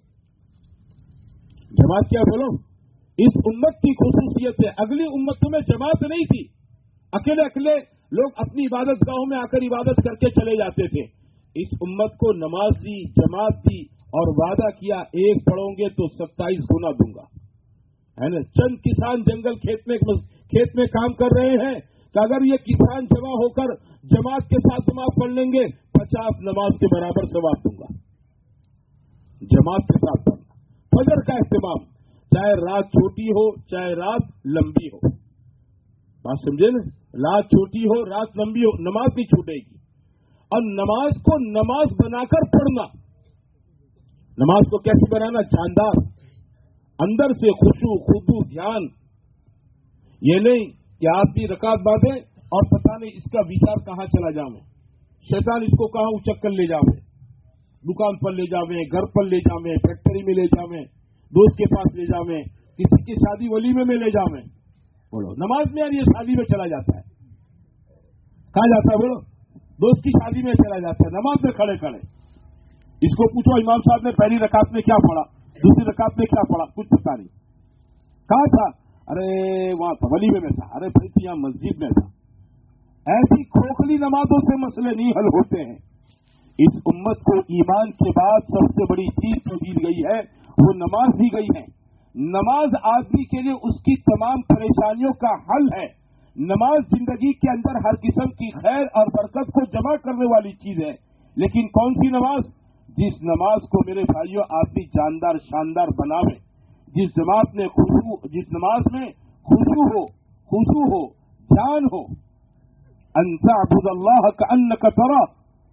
जमात क्या बोलो? इस उम्मत की खुसूसियत है। अगली उम्मतों में जमात नहीं थी, अकेले अकेले लोग अपनी इबादत गाहों में आकर इबादत करके चले जाते थे। इस उम्मत को नमाज दी, जमात दी, और वादा किया एक पढ़ोगे तो 27 गुना दूंगा, है ना। चंद किसान जंगल खेत में काम कर रहे हैं कि अगर ये किसान जमा होकर जमात के साथ नमाज पढ़ लेंगे 50 नमाज के बराबर सवाब दूंगा। जमात के साथ पढ़ना, फजर का एहतिमाम, चाहे रात छोटी हो चाहे रात लंबी हो, बात समझे ना, रात छोटी हो रात लंबी हो, नमाज नहीं छूटेगी। और नमाज को नमाज बनाकर पढ़ना। नमाज को कैसे बनाना? जानदार, अंदर से खुशू खुदू ध्यान। ये नहीं कि आदमी रकात बांधे और पता नहीं इसका विचार कहां चला जावे, शैतान इसको कहां उचक कर ले जावे, दुकान पर ले जावे, घर पर ले जावे, फैक्ट्री में ले जावे, दोस्त के पास ले जावे, किसी की शादी वलीमे में ले जावे। बोलो नमाज में यार ये शादी में चला जाता है, कहां जाता है बोलो? दोस्त की शादी में चला जाता है, नमाज में खड़े खड़े। इसको पूछो इमाम साहब ने पहली रकात में क्या पढ़ा, दूसरी रकात में क्या पढ़ा, कुछ पता नहीं। कहां था? अरे वहां था, वलीमे में था। अरे भाई तो यहां मस्जिद में था। ऐसी खोखली नमाजों से मसले नहीं हल होते हैं। इस उम्मत को ईमान के बाद सबसे बड़ी चीज जो दी गई है वो नमाज दी गई है। नमाज आदमी के लिए उसकी तमाम परेशानियों का हल है। नमाज जिंदगी के अंदर हर किस्म की खैर और बरकत को जमा करने वाली चीज है। लेकिन कौन सी नमाज? जिस नमाज को मेरे भाइयों आदमी जानदार शानदार बनावे, जिस नमाज में खुशू हो, जान हो। अंता अब्दुल्लाह का अन्न का तरा,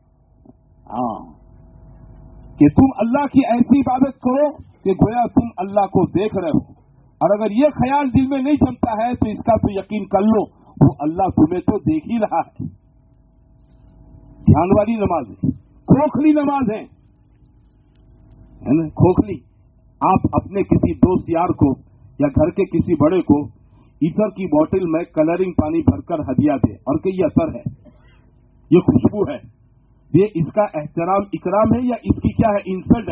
कि तुम अल्लाह की ऐसी इबादत करो कि गोया तुम अल्लाह को देख रहे हो। और अगर ये ख्याल दिल में नहीं जमता है तो इसका तो यकीन कर लो वो अल्लाह तुम्हें तो देख ही रहा है। ध्यान वाली नमाज है, खोखली नमाज है ना, खोखली। आप अपने किसी दोस्त यार को या घर के किसी बड़े को ईथर की बोतल में कलरिंग पानी भरकर हदिया दे और कि ये असर है, ये खुशबू है, ये इसका एहतराम इकराम है या इसकी क्या है? इंसल्ट है।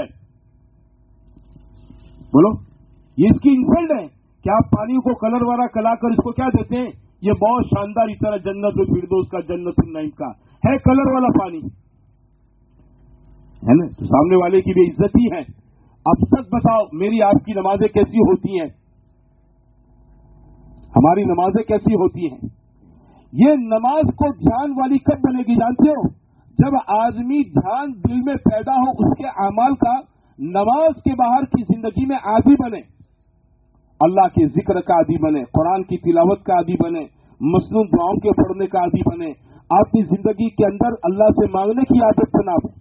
बोलो ये इसकी इंसल्ट है कि आप पानी को कलर वाला कलाकर इसको क्या देते हैं? ये बहुत शानदार, इस तरह जन्नत फिरदौस का, जन्नत नईम का है कलर वाला पानी, है ना। तो सामने वाले की भी इज्जत ही है। अब सच बताओ मेरी आपकी नमाजें कैसी होती हैं? हमारी नमाजें कैसी होती हैं? ये नमाज को ध्यान वाली कब बनेगी जानते हो? जब आदमी ध्यान दिल में पैदा हो उसके अमाल का, नमाज के बाहर की जिंदगी में आदी बने, अल्लाह के जिक्र का आदी बने, कुरान की तिलावत का आदी बने, मसनून दुआओं के पढ़ने का आदी बने, अपनी जिंदगी के अंदर अल्लाह से मांगने की आदत बना दे,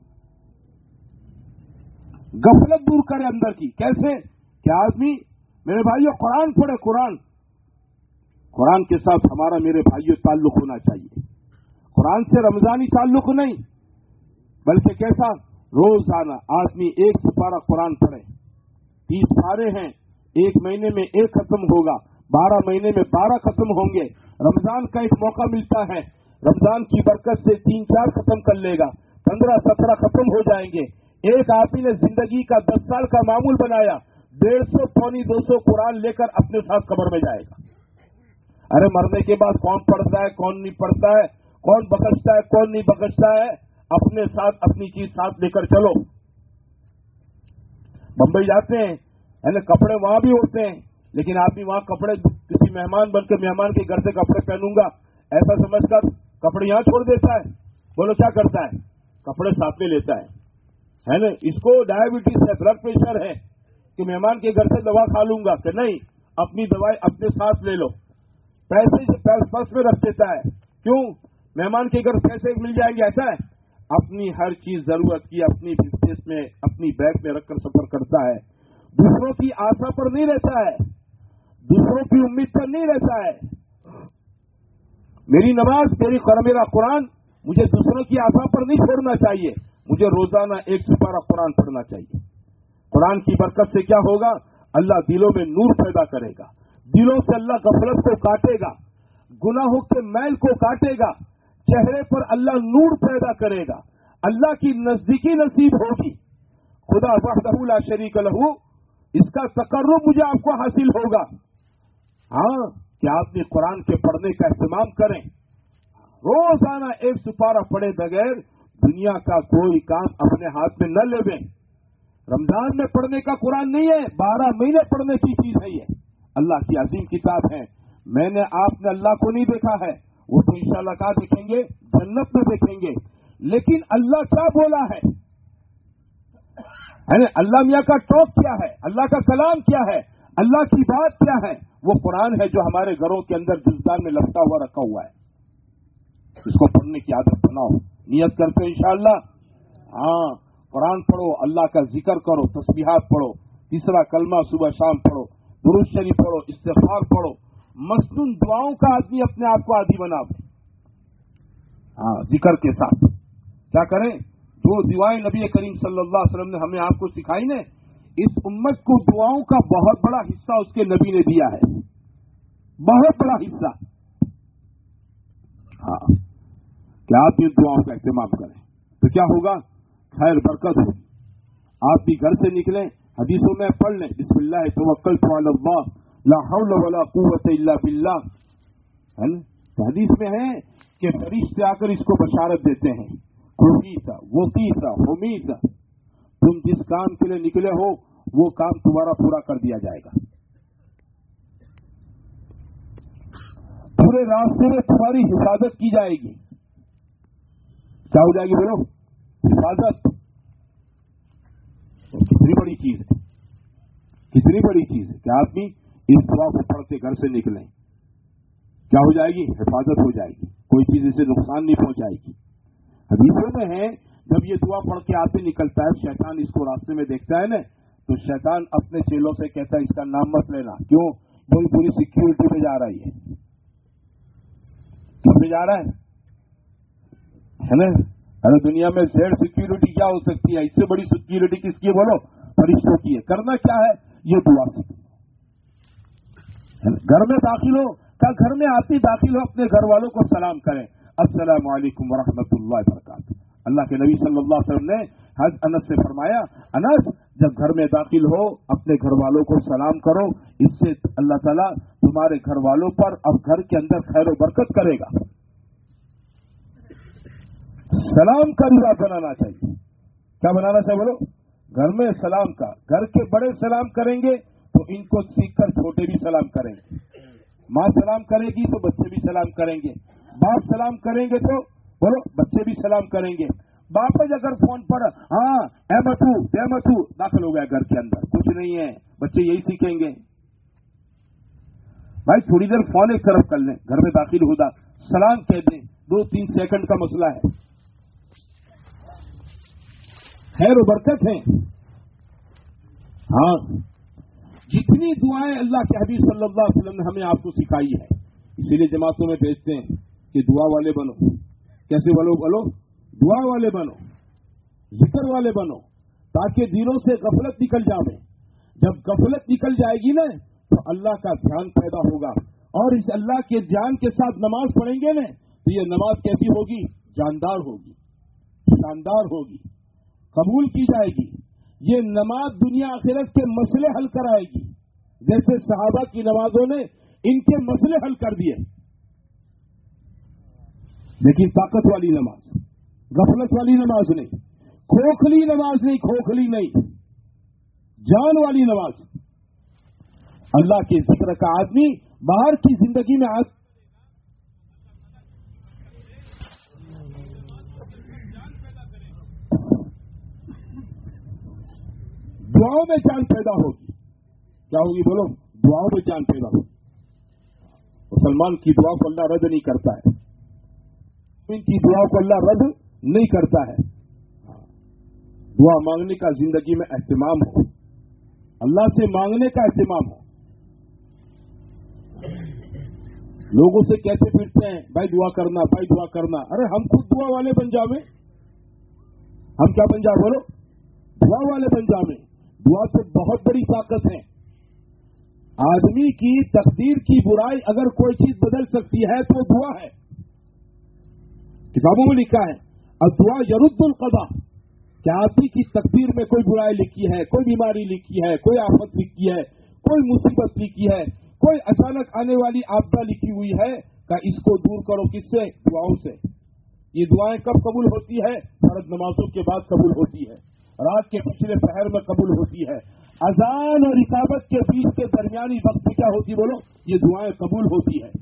गफलत दूर करे अंदर की। कैसे कि आदमी मेरे भाइयों कुरान पढ़े, कुरान के साथ हमारा मेरे भाइयों ताल्लुक होना चाहिए। कुरान से रमजानी ताल्लुक नहीं, बल्कि कैसा रोजाना आदमी एक सिपारा कुरान पढ़े। 30 पारे हैं, एक महीने में एक खत्म होगा, 12 महीने में 12 खत्म होंगे। रमजान का एक मौका मिलता है, रमजान की बरकत से 3-4 खत्म कर लेगा, 15-17 खत्म हो जाएंगे। एक आदमी ने जिंदगी का 10 साल का मामूल बनाया, 150 पौनी 200 कुरान लेकर अपने साथ कब्र में जाएगा। अरे मरने के बाद कौन पढ़ता है, कौन नहीं पढ़ता है, कौन बख्शता है, कौन नहीं बख्शता है, अपने साथ अपनी चीज साथ लेकर चलो। बंबई जाते हैं, यानी कपड़े वहां भी होते हैं, लेकिन आदमी वहां कपड़े किसी मेहमान बनकर मेहमान के घर से कपड़े पहनूंगा ऐसा समझकर कपड़े यहां छोड़ देता है। बोलो क्या करता है, कपड़े साथ में लेता है ना। इसको डायबिटीज है, ब्लड प्रेशर है कि मेहमान के घर से दवा खा लूंगा, कि नहीं, अपनी दवाई अपने साथ ले लो। पैसे पर्स में रख देता है, क्यों, मेहमान के घर पैसे मिल जाएंगे ऐसा है। अपनी हर चीज जरूरत की अपनी बिजनेस में अपनी बैग में रखकर सफर करता है, दूसरों की आशा पर नहीं रहता है, दूसरों की उम्मीद पर नहीं रहता है। मेरी नमाज, मेरा कुरान मुझे दूसरों की आशा पर नहीं छोड़ना चाहिए, मुझे रोजाना एक सिपारा कुरान पढ़ना चाहिए। कुरान की बरकत से क्या होगा, अल्लाह दिलों में नूर पैदा करेगा, दिलों से अल्लाह गफलत को काटेगा, गुनाहों के मैल को काटेगा, चेहरे पर अल्लाह नूर पैदा करेगा, अल्लाह की नजदीकी नसीब होगी। खुदा वहदहू ला शरीक लहू, इसका तकर्रुब मुझे आपको हासिल होगा। हाँ, कि आपने कुरान के पढ़ने का इस्तेमाल करें, रोजाना एक सिपारा पढ़े बगैर दुनिया का कोई काम अपने हाथ में न लेवें। रमजान में पढ़ने का कुरान नहीं है, 12 महीने पढ़ने की चीज है ये, अल्लाह की अजीम किताब है। मैंने आपने अल्लाह को नहीं देखा है, वो तो इंशाअल्लाह कहाँ देखेंगे, जन्नत में देखेंगे। लेकिन अल्लाह क्या बोला है, अल्लाह मियाँ का टॉक क्या है, अल्लाह का कलाम क्या है, अल्लाह की बात क्या है, वो कुरान है जो हमारे घरों के अंदर दिलदार में लपटा हुआ रखा हुआ है। इसको पढ़ने की आदत बनाओ, नियत करते इंशाअल्लाह। हाँ, कुरान पढ़ो, अल्लाह का जिक्र करो, तस्बीहात पढ़ो, तीसरा कलमा सुबह शाम पढ़ो, दुरूद शरीफ पढ़ो, इस्तिग़फ़ार पढ़ो, मसनून दुआओं का आदमी अपने आप को आदी बना दे। हाँ, जिक्र के साथ क्या करें, जो दुआएं नबी करीम सल्लल्लाहु अलैहि वसल्लम ने हमें आपको सिखाई ने, इस उम्मत को दुआओं का बहुत बड़ा हिस्सा उसके नबी ने दिया है, बहुत बड़ा हिस्सा। हाँ, क्या आप इन दुआओं का इस्तेमाल करें तो क्या होगा, खैर बरकत होगी। आप भी घर से निकलें, हदीसों में पढ़ लें, बिस्मिल्लाह तवक्कलतु अलल्लाह ला हौला वला कुव्वता इल्ला बिल्लाह, है ना। तो हदीस में है कि फरिश्ते आकर इसको बशारत देते हैं, खुफीसा वफीसा हुमीसा, तुम जिस काम के लिए निकले हो वो काम तुम्हारा पूरा कर दिया जाएगा, पूरे रास्ते में तुम्हारी हिफाजत की जाएगी। क्या हो जाएगी बोलो, हिफाजत। कितनी बड़ी चीज है, कितनी बड़ी चीज है कि आदमी इस दुआ को पढ़ते घर से निकले, क्या हो जाएगी, हिफाजत हो जाएगी, कोई चीज इसे नुकसान नहीं पहुंचाएगी। हदीसों में है जब ये दुआ पढ़ के आदमी निकलता है, शैतान इसको रास्ते में देखता है ना, तो शैतान अपने चेलों से कहता है इसका नाम मत लेना, क्यों, पूरी पूरी सिक्योरिटी में जा रही है, किस में जा रहा है ना। अरे दुनिया में जेड सिक्योरिटी क्या हो सकती है, इससे बड़ी सिक्योरिटी किसकी है बोलो, फरिश्तों की है। करना क्या है, ये दुआ से घर में दाखिल हो, क्या घर में आती दाखिल हो अपने घर वालों को सलाम करें, अस्सलामु अलैकुम व रहमतुल्लाहि व बरकातुहू। अल्लाह के नबी सल्लल्लाहु अलैहि वसल्लम ने हज अनस से फरमाया, अनस जब घर में दाखिल हो अपने घर वालों को सलाम करो, इससे अल्लाह ताला तुम्हारे घर वालों पर अब घर के अंदर खैर व बरकत करेगा। सलाम का रिवाज बनाना चाहिए, क्या बनाना चाहिए बोलो, घर में सलाम का। घर के बड़े सलाम करेंगे तो इनको सीखकर छोटे भी सलाम करेंगे, माँ सलाम करेगी तो बच्चे भी सलाम करेंगे, बाप सलाम करेंगे तो बोलो बच्चे भी सलाम करेंगे। बाप अगर फोन पर हाँ तैमतू दाखिल हो गया घर के अंदर, कुछ नहीं है, बच्चे यही सीखेंगे। भाई थोड़ी देर फोन एक तरफ कर लें, घर में दाखिल होता सलाम कह दें, 2-3 सेकंड का मसला है, खैर और बरकत है। हाँ, जितनी दुआएं अल्लाह के हबीब सल्लल्लाहु अलैहि वसल्लम ने हमें आपको सिखाई है, इसीलिए जमातों में भेजते हैं कि दुआ वाले बनो। कैसे बोलो, दुआ वाले बनो, जिक्र वाले बनो, ताकि दिलों से गफलत निकल जाए। जब गफलत निकल जाएगी ना तो अल्लाह का ध्यान पैदा होगा, और इस अल्लाह के ध्यान के साथ नमाज पढ़ेंगे ना तो ये नमाज कैसी होगी? जानदार होगी, शानदार होगी, कबूल की जाएगी। ये नमाज दुनिया आखिरत के मसले हल कराएगी, जैसे सहाबा की नमाजों ने इनके मसले हल कर दिए। लेकिन ताकत वाली नमाज, गफलत वाली नमाज नहीं, खोखली नमाज नहीं, खोखली नहीं, जान वाली नमाज। अल्लाह के जिक्र का आदमी बाहर की जिंदगी में दुआओं में जान पैदा होगी। क्या होगी बोलो? दुआओं में जान पैदा होगी। मुसलमान की दुआ को अल्लाह रद्द नहीं करता है, इनकी दुआ को अल्लाह रद्द नहीं करता है। दुआ मांगने का जिंदगी में एहतिमाम हो, अल्लाह से मांगने का एहतिमाम हो। लोगों से कैसे फिरते हैं, भाई दुआ करना, भाई दुआ करना। अरे हम खुद दुआ वाले बन जावे, हम क्या बन जाए बोलो? दुआ वाले बन जावे। दुआ से बहुत बड़ी ताकत है। आदमी की तकदीर की बुराई अगर कोई चीज बदल सकती है तो दुआ है। किताबों में लिखा है दुआ यरुद्दुल क़दा, क्या आदमी की तकदीर में कोई बुराई लिखी है, कोई बीमारी लिखी है, कोई आफत लिखी है, कोई मुसीबत लिखी है, कोई अचानक आने वाली आपदा लिखी हुई है, का इसको दूर करो। किससे? दुआओं से। ये दुआएं कब कबूल होती है? फर्ज नमाजों के बाद कबूल होती है, रात के पिछले पहर में कबूल होती है, अजान और इकामत के बीच के दरमियानी वक्त क्या होती बोलो? ये दुआएं कबूल होती है।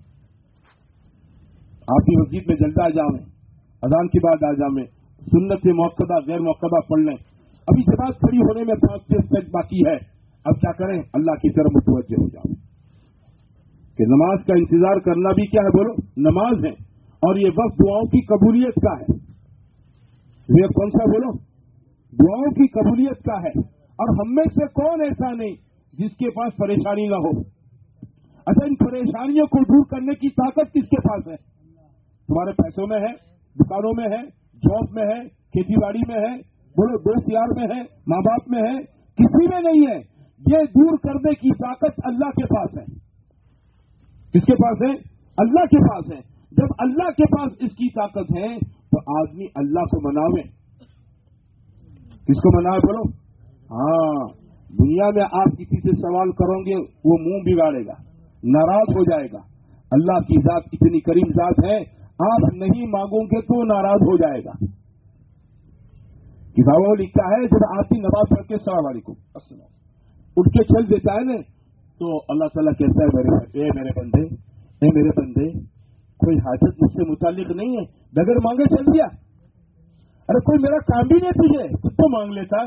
आपकी मस्जिद में जल्दा आ जाए, अजान के बाद आ जाए, सुन्नत से मौक़दा गैर मौक़दा पढ़ लें। अभी जमात खड़ी होने में 5 से बाकी है, अब क्या करें? अल्लाह की तरफ मुतवज्जे हो जाओ कि नमाज का इंतजार करना भी क्या है बोलो? नमाज है। और ये वक्त दुआओं की कबूलियत का है। ये कौन सा बोलो? दुआओं की कबूलियत का है। और हम में से कौन ऐसा नहीं जिसके पास परेशानी ना हो? अच्छा, इन परेशानियों को दूर करने की ताकत किसके पास है? तुम्हारे पैसों में है, दुकानों में है, जॉब में है, खेती बाड़ी में है, बोलो दोस्त यार में है, माँ बाप में है, किसी में नहीं है। ये दूर करने की ताकत अल्लाह के पास है। किसके पास है? अल्लाह के पास है। जब अल्लाह के पास इसकी ताकत है तो आदमी अल्लाह को मनावे। किसको मनावे बोलो? हाँ, दुनिया में आप किसी से सवाल करोगे वो मुंह बिगाड़ेगा, नाराज हो जाएगा। अल्लाह की जात इतनी करीम जात है, आप नहीं मांगोगे तो नाराज हो जाएगा। किताबों में लिखा है जब आदमी नमाज पढ़ के अस्सलाम वालेकुम उठ के चल देता है ना तो अल्लाह ताला कहता है मेरे बंदे कोई हाजत मुझसे मुतालिक नहीं है, बगैर मांगे चल दिया। अरे कोई मेरा काम भी नहीं तुझे, कुछ तो मांग लेता,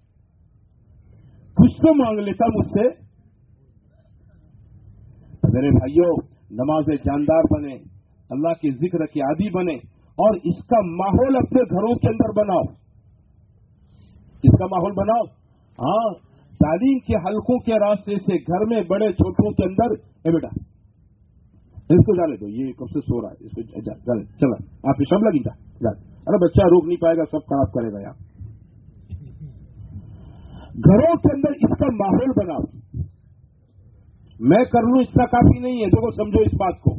कुछ तो मांग लेता मुझसे। मेरे भाइयों, नमाज़ें जानदार बने, अल्लाह के जिक्र के आदी बने और इसका माहौल अपने घरों के अंदर बनाओ। इसका माहौल बनाओ। हाँ, तालीम के हलकों के रास्ते से घर में बड़े छोटों के अंदर, ए बेटा इसको जाने दो, ये कब से सो रहा है, इसको जाने चला, आप पेशाब लगी जा। अरे बच्चा रोक नहीं पाएगा, सब खराब करेगा। यार घरों के अंदर इसका माहौल बनाओ। मैं कर लूं इतना काफी नहीं है। देखो समझो इस बात को,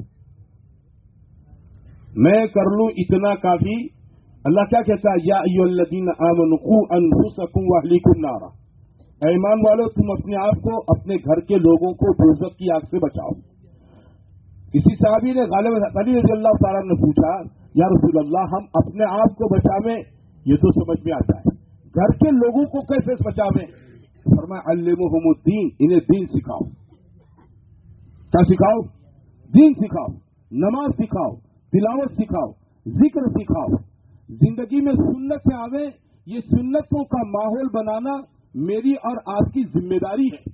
मैं कर लूं इतना काफी। अल्लाह क्या कहता है? या अय्युहल्लज़ीना आमनू क़ू अनफुसकुम व अहलीकुम नारा, ऐ ईमान वालों तुम अपने आप को, अपने घर के लोगों को दोज़ख की आग से बचाओ। किसी सहाबी ने गालिब अली रज़ियल्लाहु तआला ने पूछा, या रसूल अल्लाह हम अपने आप को बचावें, ये तो समझ में आता है, घर के लोगों को कैसे बचावें? फरमाया अल्लिमुहुमुद्दीन, इन्हें दीन सिखाओ। क्या सिखाओ? दीन सिखाओ, नमाज सिखाओ, तिलावत सिखाओ, जिक्र सिखाओ। जिंदगी में सुन्नत से आवे یہ سنتوں کا ماحول بنانا میری اور آپ کی ذمہ داری ہے.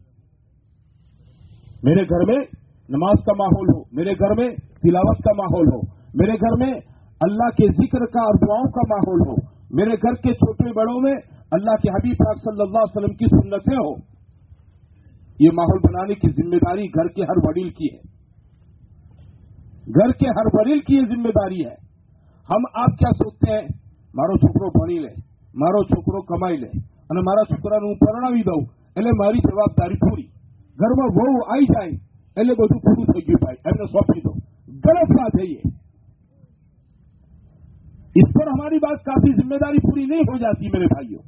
میرے گھر میں نماز کا ماحول ہو، میرے گھر میں تلاوت کا ماحول ہو، میرے گھر میں اللہ کے ذکر کا اور دعاؤں کا ماحول ہو، میرے گھر کے چھوٹے بڑوں میں اللہ کے حبیب پاک صلی اللہ علیہ وسلم کی سنتیں ہو. یہ ماحول بنانے کی ذمہ داری گھر کے ہر وڈیل کی ہے. گھر کے ہر وڈیل کی یہ ذمہ داری ہے. ہم آپ کیا سوچتے ہیں؟ مارو چھوکرو بھણી لے، مارو چھوکرو کمائی لے અને મારા છોકરાને હું પરણાવી દઉં એટલે મારી જવાબદારી પૂરી. ઘરમાં વહુ આવી જાય એટલે બધું પૂરું થઈ ગયું ભાઈ, એમને સોંપી દો. ગલત बात है ये. इस पर हमारी बात काफी जिम्मेदारी पूरी नहीं हो जाती मेरे भाइयों.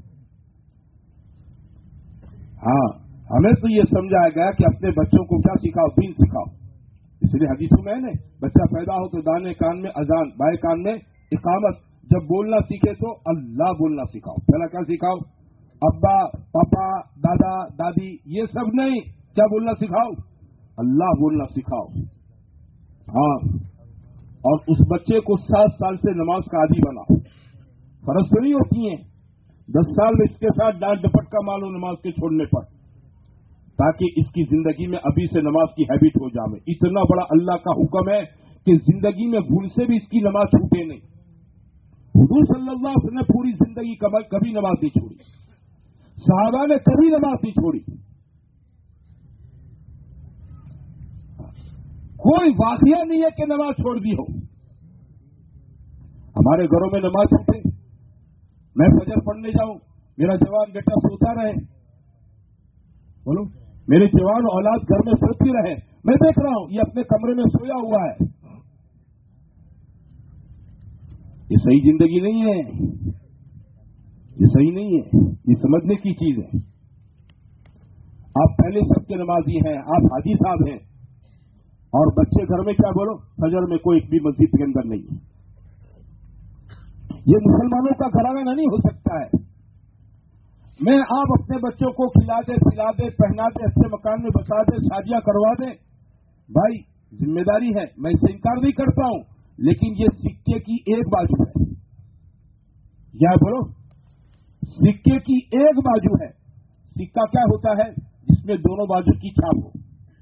हाँ, हमें तो ये समझाया गया कि अपने बच्चों को क्या सिखाओ? दीन सिखाओ. इसलिए हदीसों में है ना, बच्चा पैदा हो तो दाने कान में अजान, बाएं कान में इकामत. जब बोलना सीखे तो अल्लाह बोलना सिखाओ. पहला क्या सिखाओ? अब्बा, पापा, दादा, दादी, ये सब नहीं. क्या बोलना सिखाओ? अल्लाह बोलना सिखाओ. हाँ, और उस बच्चे को 7 साल से नमाज का आदी बनाओ. फर्ज तो नहीं होती है 10 साल में इसके साथ डांट डपट का मालो नमाज के छोड़ने पर, ताकि इसकी जिंदगी में अभी से नमाज की हैबिट हो जाए. इतना बड़ा अल्लाह का हुक्म है कि जिंदगी में भूल से भी इसकी नमाज छूटे नहीं. हुजूर सल्लल्लाहु अलैहि वसल्लम ने पूरी जिंदगी कभी नमाज नहीं छोड़ी. सहाबा ने कभी नमाज नहीं छोड़ी. कोई वाकया नहीं है कि नमाज छोड़ दी हो. हमारे घरों में नमाज छूटे, मैं फजर पढ़ने जाऊं, मेरा जवान बेटा सोता रहे, बोलो, मेरी जवान औलाद घर में सोती रहे, मैं देख रहा हूं ये अपने कमरे में सोया हुआ है. ये सही जिंदगी नहीं है, ये सही नहीं है. ये समझने की चीज है. आप पहले सबके नमाजी हैं, आप हाजी साहब हैं, और बच्चे घर में क्या बोलो, फजर में कोई भी मस्जिद के अंदर नहीं है. ये मुसलमानों का घराना नहीं हो सकता है. मैं आप अपने बच्चों को खिला दे, पिला दे, पहना दे, अच्छे मकान में बसा दे, शादियां करवा दे, भाई जिम्मेदारी है, मैं इससे इनकार नहीं करता हूं. लेकिन ये सिक्के की एक बाजू है. क्या बोलो? सिक्के की एक बाजू है. सिक्का क्या होता है? जिसमें दोनों बाजू की छाप हो,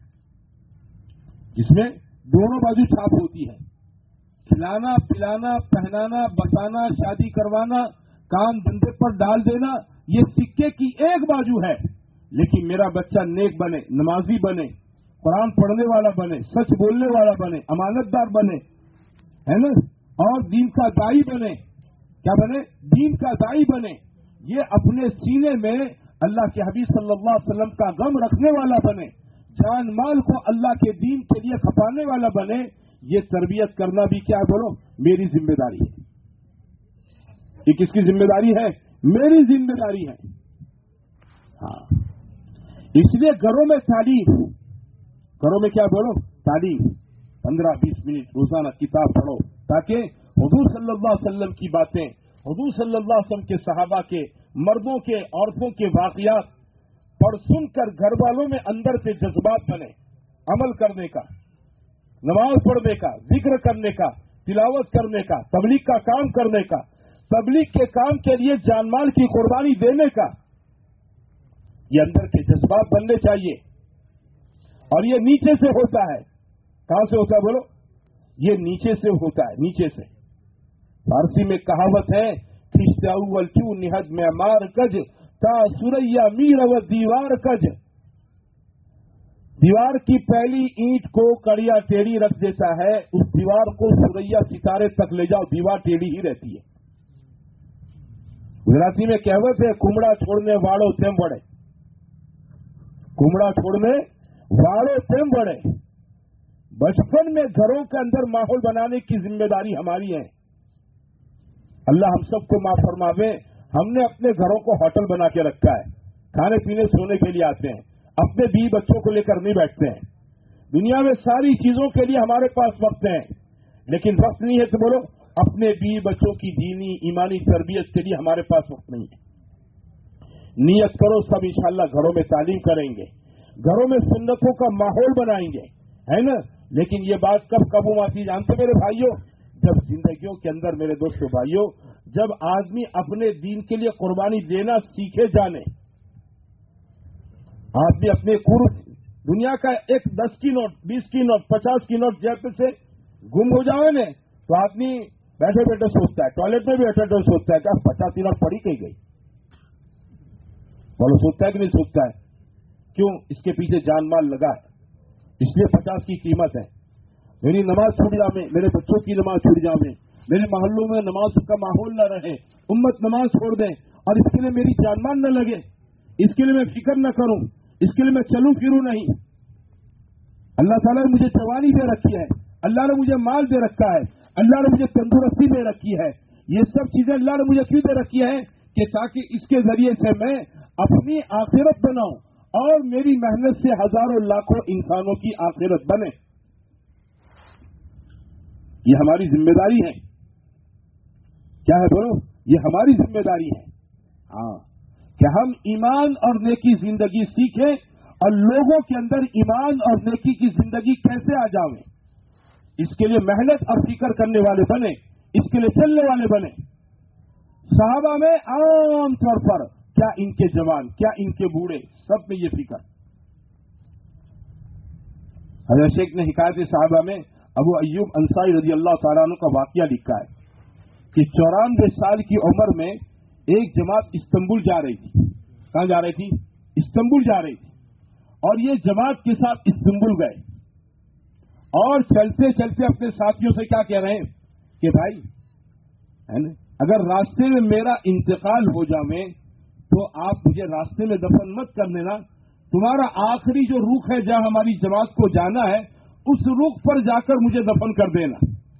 जिसमें दोनों बाजू छाप होती है. खिलाना, पिलाना, पहनाना, बसाना, शादी करवाना, काम धंधे पर डाल देना, ये सिक्के की एक बाजू है. लेकिन मेरा बच्चा नेक बने, नमाजी बने, कुरान पढ़ने वाला बने, सच बोलने वाला बने, अमानतदार बने, है ना, और दीन का दाई बने. क्या बने? दीन का दाई बने. ये अपने सीने में अल्लाह के हबीब सल्लल्लाहु अलैहि वसल्लम का गम रखने वाला बने, जान माल को अल्लाह के दीन के लिए खपाने वाला बने. ये तरबियत करना भी क्या बोलो, मेरी जिम्मेदारी है. ये किसकी जिम्मेदारी है? मेरी जिम्मेदारी है. हाँ, इसलिए घरों में तालीम, घरों में क्या बोलो, तालीम. 15-20 मिनट रोजाना किताब पढ़ो, ताकि हुजूर सल्लल्लाहु अलैहि वसल्लम की बातें, हुजूर सल्लल्लाहु अलैहि वसल्लम के सहाबा के, मर्दों के, औरतों के वाकयात पढ़ सुनकर घर वालों में अंदर से जज्बात बने, अमल करने का, नमाज पढ़ने का, जिक्र करने का, तिलावत करने का, तबलीग का काम करने का, तबलीग के काम के लिए जानमाल की कुर्बानी देने का. ये अंदर के जज्बात बनने चाहिए. और ये नीचे से होता है. कहां से होता है बोलो? ये नीचे से होता है, नीचे से. फारसी में कहावत है, खिस्ताउल चू निहद में मार कज ता सुरैया मीर व दीवार कज. दीवार की पहली ईंट को कड़िया टेढ़ी रख देता है, उस दीवार को सुरैया सितारे तक ले जाओ, दीवार टेढ़ी ही रहती है. गुजराती में कहावत है, कुमड़ा छोड़ने वालों तेम बढ़े, कुमड़ा छोड़ने वालों तेम बढ़े. बचपन में घरों के अंदर माहौल बनाने की जिम्मेदारी हमारी है. अल्लाह हम सबको माफ फरमावे. हमने अपने घरों को होटल बना के रखा है, खाने पीने सोने के लिए आते हैं, अपने बीवी बच्चों को लेकर नहीं बैठते हैं. दुनिया में सारी चीजों के लिए हमारे पास वक्त है, लेकिन वक्त नहीं है तो बोलो, अपने बीवी बच्चों की दीनी ईमानी तरबियत के लिए हमारे पास वक्त नहीं है. नियत करो, सब इंशाअल्लाह घरों में तालीम करेंगे, घरों में सुन्नतों का माहौल बनाएंगे, है ना. लेकिन ये बात कब काबू आती जानते मेरे भाइयों? जब जिंदगियों के अंदर, मेरे दोस्तों भाइयों, جب آدمی اپنے دین کے لیے قربانی دینا سیکھے جانے، آدمی اپنے دنیا کا ایک 10 کی نوٹ، 20 کی نوٹ، 50 کی نوٹ جیب سے گم ہو جاؤ نا تو آدمی بیٹھے بیٹھے سوچتا ہے، ٹوائلٹ میں بھی بیٹھے بیٹھے سوچتا ہے کہ 50 کی نوٹ پڑی کہیں گئی، بولو سوچتا ہے کہ نہیں سوچتا ہے؟ کیوں؟ اس کے پیچھے جان مال لگا ہے، اس لیے 50 کی قیمت ہے۔ میری نماز چھوٹ جاوے، میرے بچوں کی نماز چھوٹ جاوے، میرے محلوں میں نماز کا ماحول نہ رہے، امت نماز چھوڑ دیں، اور اس کے لیے میری جان مال نہ لگے، اس کے لیے میں فکر نہ کروں، اس کے لیے میں چلوں پھروں نہیں۔ اللہ تعالیٰ نے مجھے جوانی دے رکھی ہے، اللہ نے مجھے مال دے رکھا ہے، اللہ نے مجھے تندرستی دے رکھی ہے، یہ سب چیزیں اللہ نے مجھے کیوں دے رکھی ہے کہ تاکہ اس کے ذریعے سے میں اپنی آخرت بناؤں اور میری محنت سے ہزاروں لاکھوں انسانوں کی آخرت بنے۔ یہ ہماری ذمہ داری ہے۔ کیا ہے بولو؟ یہ ہماری ذمہ داری ہے، ہاں، کہ ہم ایمان اور نیکی زندگی سیکھیں اور لوگوں کے اندر ایمان اور نیکی کی زندگی کیسے آ جاویں، اس کے لیے محنت اور فکر کرنے والے بنے، اس کے لیے چلنے والے بنے۔ صحابہ میں عام طور پر کیا ان کے جوان، کیا ان کے بوڑھے، سب میں یہ فکر۔ حضرت شیخ نے حکایت صحابہ میں ابو ایوب انصاری رضی اللہ تعالیٰ عنہ کا واقعہ لکھا ہے کہ 94 سال کی عمر میں ایک جماعت استنبول جا رہی تھی۔ کہاں جا رہی تھی؟ استنبول جا رہی تھی، اور یہ جماعت کے ساتھ استنبول گئے، اور چلتے چلتے اپنے ساتھیوں سے کیا کہہ رہے ہیں کہ بھائی اگر راستے میں میرا انتقال ہو جائے تو آپ مجھے راستے میں دفن مت کر دینا، تمہارا آخری جو رخ ہے جہاں ہماری جماعت کو جانا ہے اس رخ پر جا کر مجھے دفن کر دینا،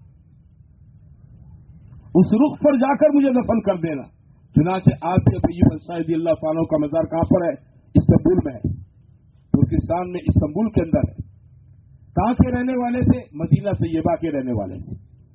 اس رخ پر جا کر مجھے دفن کر دینا۔ چنانچہ آپ کے ابو ایوب انصاری رضی اللہ تعالیٰ کا مزار کہاں پر ہے؟ استنبول میں ہے، ترکستان میں، استنبول کے اندر ہے۔ کہاں کے رہنے والے تھے؟ مدینہ طیبہ کے رہنے والے تھے۔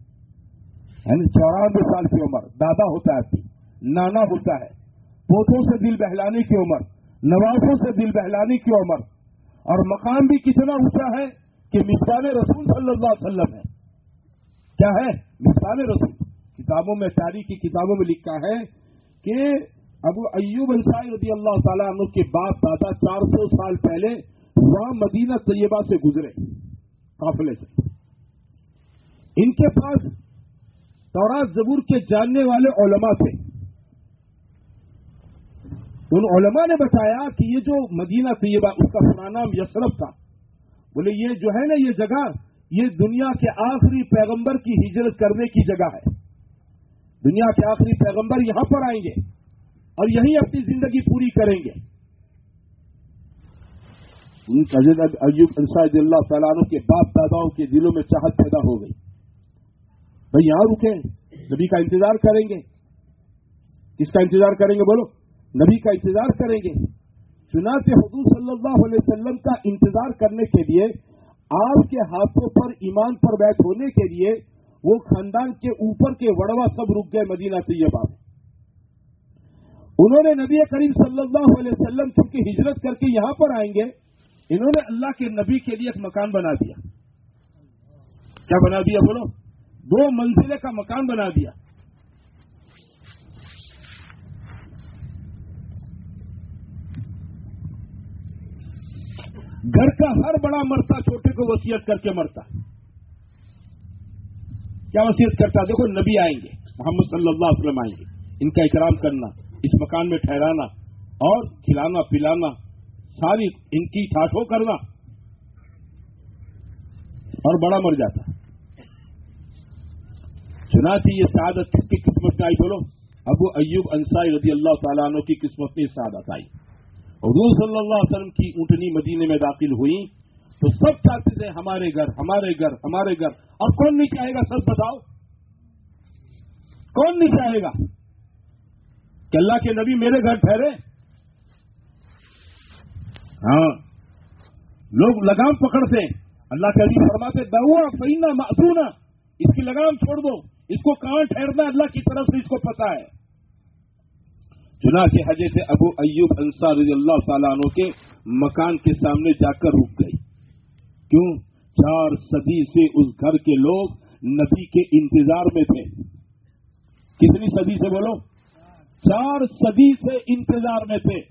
94 سال کی عمر، دادا ہوتا ہے، نانا ہوتا ہے، پوتوں سے دل بہلانے کی عمر، نوازوں سے دل بہلانے کی عمر، اور مقام بھی کتنا اونچا ہے کہ مصباح رسول صلی اللہ علیہ وسلم ہے۔ کیا ہے؟ مصباح رسول۔ کتابوں میں، تاریخ کی کتابوں میں لکھا ہے کہ ابو ایوب انصاری رضی اللہ تعالیٰ عنہ کے باپ دادا 400 سال پہلے وہاں مدینہ طیبہ سے گزرے قافلے سے۔ ان کے پاس تورات زبور کے جاننے والے علماء تھے۔ ان علماء نے بتایا کہ یہ جو مدینہ طیبہ، اس کا پرانا نام یثرب تھا، بولے یہ جو ہے نا یہ جگہ، یہ دنیا کے آخری پیغمبر کی ہجرت کرنے کی جگہ ہے۔ دنیا کے آخری پیغمبر یہاں پر آئیں گے اور یہیں اپنی زندگی پوری کریں گے۔ حضرت ایوب انصاری رضی اللہ تعالیٰ عنہ کے باپ داداؤں کے دلوں میں چاہت پیدا ہو گئی، بھائی یہاں رکیں، نبی کا انتظار کریں گے۔ کس کا انتظار کریں گے بولو؟ نبی کا انتظار کریں گے۔ چنانچہ حضور صلی اللہ علیہ وسلم کا انتظار کرنے کے لیے، آپ کے ہاتھوں پر ایمان پر بیعت ہونے کے لیے وہ خاندان کے اوپر کے وڑوا سب رک گئے مدینہ طیبہ میں۔ انہوں نے نبی کریم صلی اللہ علیہ وسلم چونکہ ہجرت کر کے یہاں پر آئیں گے، انہوں نے اللہ کے نبی کے لیے ایک مکان بنا دیا۔ کیا بنا دیا بولو؟ 2 منزلے کا مکان بنا دیا۔ گھر کا ہر بڑا مرتا چھوٹے کو وصیت کر کے مرتا۔ کیا وصیت کرتا؟ دیکھو نبی آئیں گے، محمد صلی اللہ علیہ وسلم آئیں گے، ان کا اکرام کرنا، اس مکان میں ٹھہرانا اور کھلانا پلانا، ساری ان کی ٹھاٹھو کرنا، اور بڑا مر جاتا۔ چنانچہ یہ سعادت کس کی قسمت میں آئی بولو؟ ابو ایوب انصاری رضی اللہ تعالیٰ عنہ کی قسمت میں سعادت آئی۔ حضور صلی اللہ علیہ وسلم کی اونٹنی مدینے میں داخل ہوئی تو سب چاہتے تھے ہمارے گھر، ہمارے گھر، ہمارے گھر۔ اور کون نہیں چاہے گا؟ سب بتاؤ، کون نہیں چاہے گا کہ اللہ کے نبی میرے گھر ٹھہرے؟ ہاں، لوگ لگام پکڑتے، اللہ کے نبی فرماتے دعوا فینا معذونا، اس کی لگام چھوڑ دو، اس کو کہاں ٹھہرنا اللہ کی طرف سے اس کو پتا ہے۔ چنانچہ حضرت ابو ایوب انصاری رضی اللہ تعالیٰ عنہ کے مکان کے سامنے جا کر رک گئی۔ کیوں؟ 4 صدی سے اس گھر کے لوگ نبی کے انتظار میں تھے، कितनी सदी से बोलो? 4 सदी से इंतजार में थे।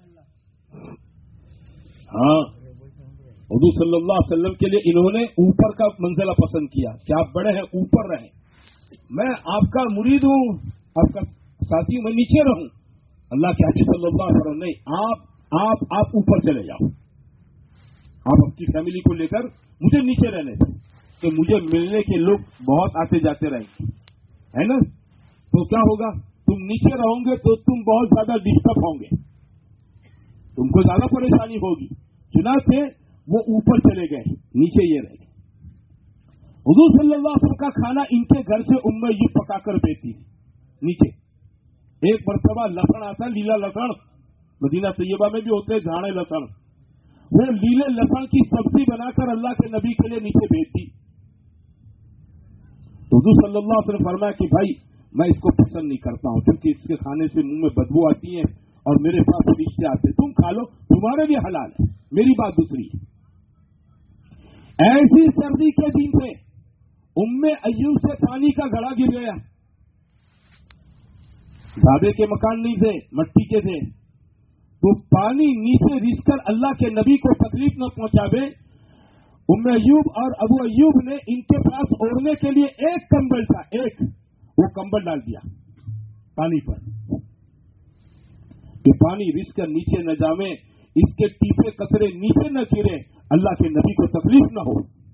हाँ, हुजूर सल्लल्लाहु अलैहि वसल्लम के लिए इन्होंने ऊपर का मंजिला पसंद किया कि आप बड़े हैं, ऊपर रहें, मैं आपका मुरीद हूं, आपका साथी, मैं नीचे रहूं। अल्लाह के हबीब सल्लल्लाहु अलैहि वसल्लम नहीं, आप ऊपर चले जाओ, आप अपनी फैमिली को लेकर मुझे नीचे रहने दो, कि मुझे मिलने के लोग बहुत आते जाते रहेंगे, है ना? तो क्या होगा, तुम नीचे रहोगे तो तुम बहुत ज्यादा डिस्टर्ब होंगे, तुमको ज्यादा परेशानी होगी। चुनांचे वो ऊपर चले गए, नीचे ये रह गए। हुजूर सल्लल्लाहु अलैहि वसल्लम का खाना इनके घर से उम्मे यूं पकाकर देती नीचे। एक मरतबा लहसुन आता, लीला लहसुन, मदीना तैयबा में भी होते हैं झाड़े लहसुन, वो लीले लहसुन की सब्जी बनाकर अल्लाह के नबी के लिए नीचे भेजती। तो हुजूर सल्लल्लाहु अलैहि वसल्लम फरमाया कि भाई मैं इसको पसंद नहीं करता हूं, क्योंकि इसके खाने से मुंह में बदबू आती है और मेरे पास रिश्ते आते, तुम खा लो, तुम्हारे लिए हलाल है, मेरी बात दूसरी है। ऐसी सर्दी के दिन थे, उम्मे अय्यूब से पानी का घड़ा गिर गया, ढाबे के मकान नहीं थे, मट्टी के थे, तो पानी नीचे रिसकर अल्लाह के नबी को तकलीफ न पहुंचावे, उम्मे अय्यूब और अबू अय्यूब ने इनके पास ओढ़ने के लिए एक कंबल था, एक, वो कंबल डाल दिया पानी पर कि पानी रिसकर नीचे न जावे, इसके टीपे कतरे नीचे न गिरे, अल्लाह के नबी को तकलीफ न हो।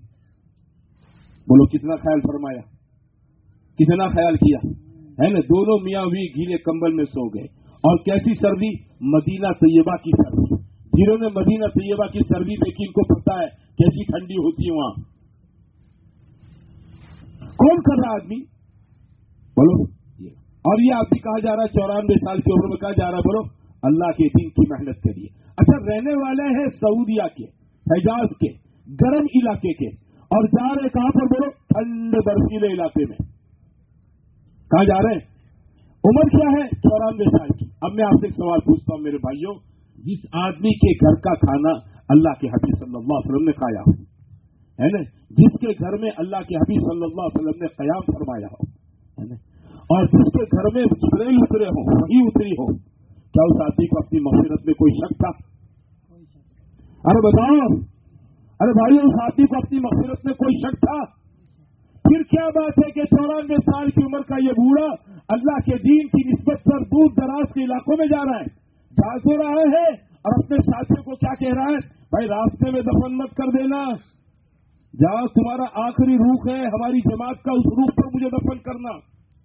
बोलो कितना ख्याल फरमाया, कितना ख्याल किया, है ना? दोनों मियां भी गीले कंबल में सो गए। और कैसी सर्दी, मदीना तैयबा की सर्दी। जिन्होंने मदीना तैयबा की सर्दी देखी इनको पता है कैसी ठंडी होती है वहां। कौन कर रहा आदमी, बोलो? और ये आदमी कहा जा रहा है 94 साल की उम्र में, कहा जा रहा है, बोलो? अल्लाह के दीन की मेहनत करिए। अच्छा, रहने वाले हैं सऊदिया के, हिजाज के, गर्म इलाके के, और जा रहे कहां पर, बोलो? ठंडे बर्फीले इलाके में। कहां जा रहे हैं? उम्र क्या है? 94 साल की। अब मैं आपसे एक सवाल पूछता हूं मेरे भाइयों, जिस आदमी के घर का खाना अल्लाह के हबीब सल्लल्लाहु अलैहि वसल्लम ने खाया हो, है ना, जिसके घर में अल्लाह के हबीब सल्लल्लाहु अलैहि वसल्लम ने क़याम फरमाया हो, है ना, और जिसके घर में जिब्रील उतरे हो, वही उतरी हो, क्या उस आदमी को अपनी मग़फ़िरत में कोई शक था? अरे बताओ, अरे भाई, उस आदमी को अपनी मग़फ़िरत में कोई शक था? फिर क्या बात है कि 94 साल की उम्र का ये बूढ़ा अल्लाह के दीन की निस्बत पर दूर दराज के इलाकों में जा रहा है, जा तो रहा है, और अपने साथियों को क्या कह रहा है, भाई रास्ते में दफन मत कर देना, जहां तुम्हारा आखिरी रूख है हमारी जमात का, उस रूख पर मुझे दफन करना।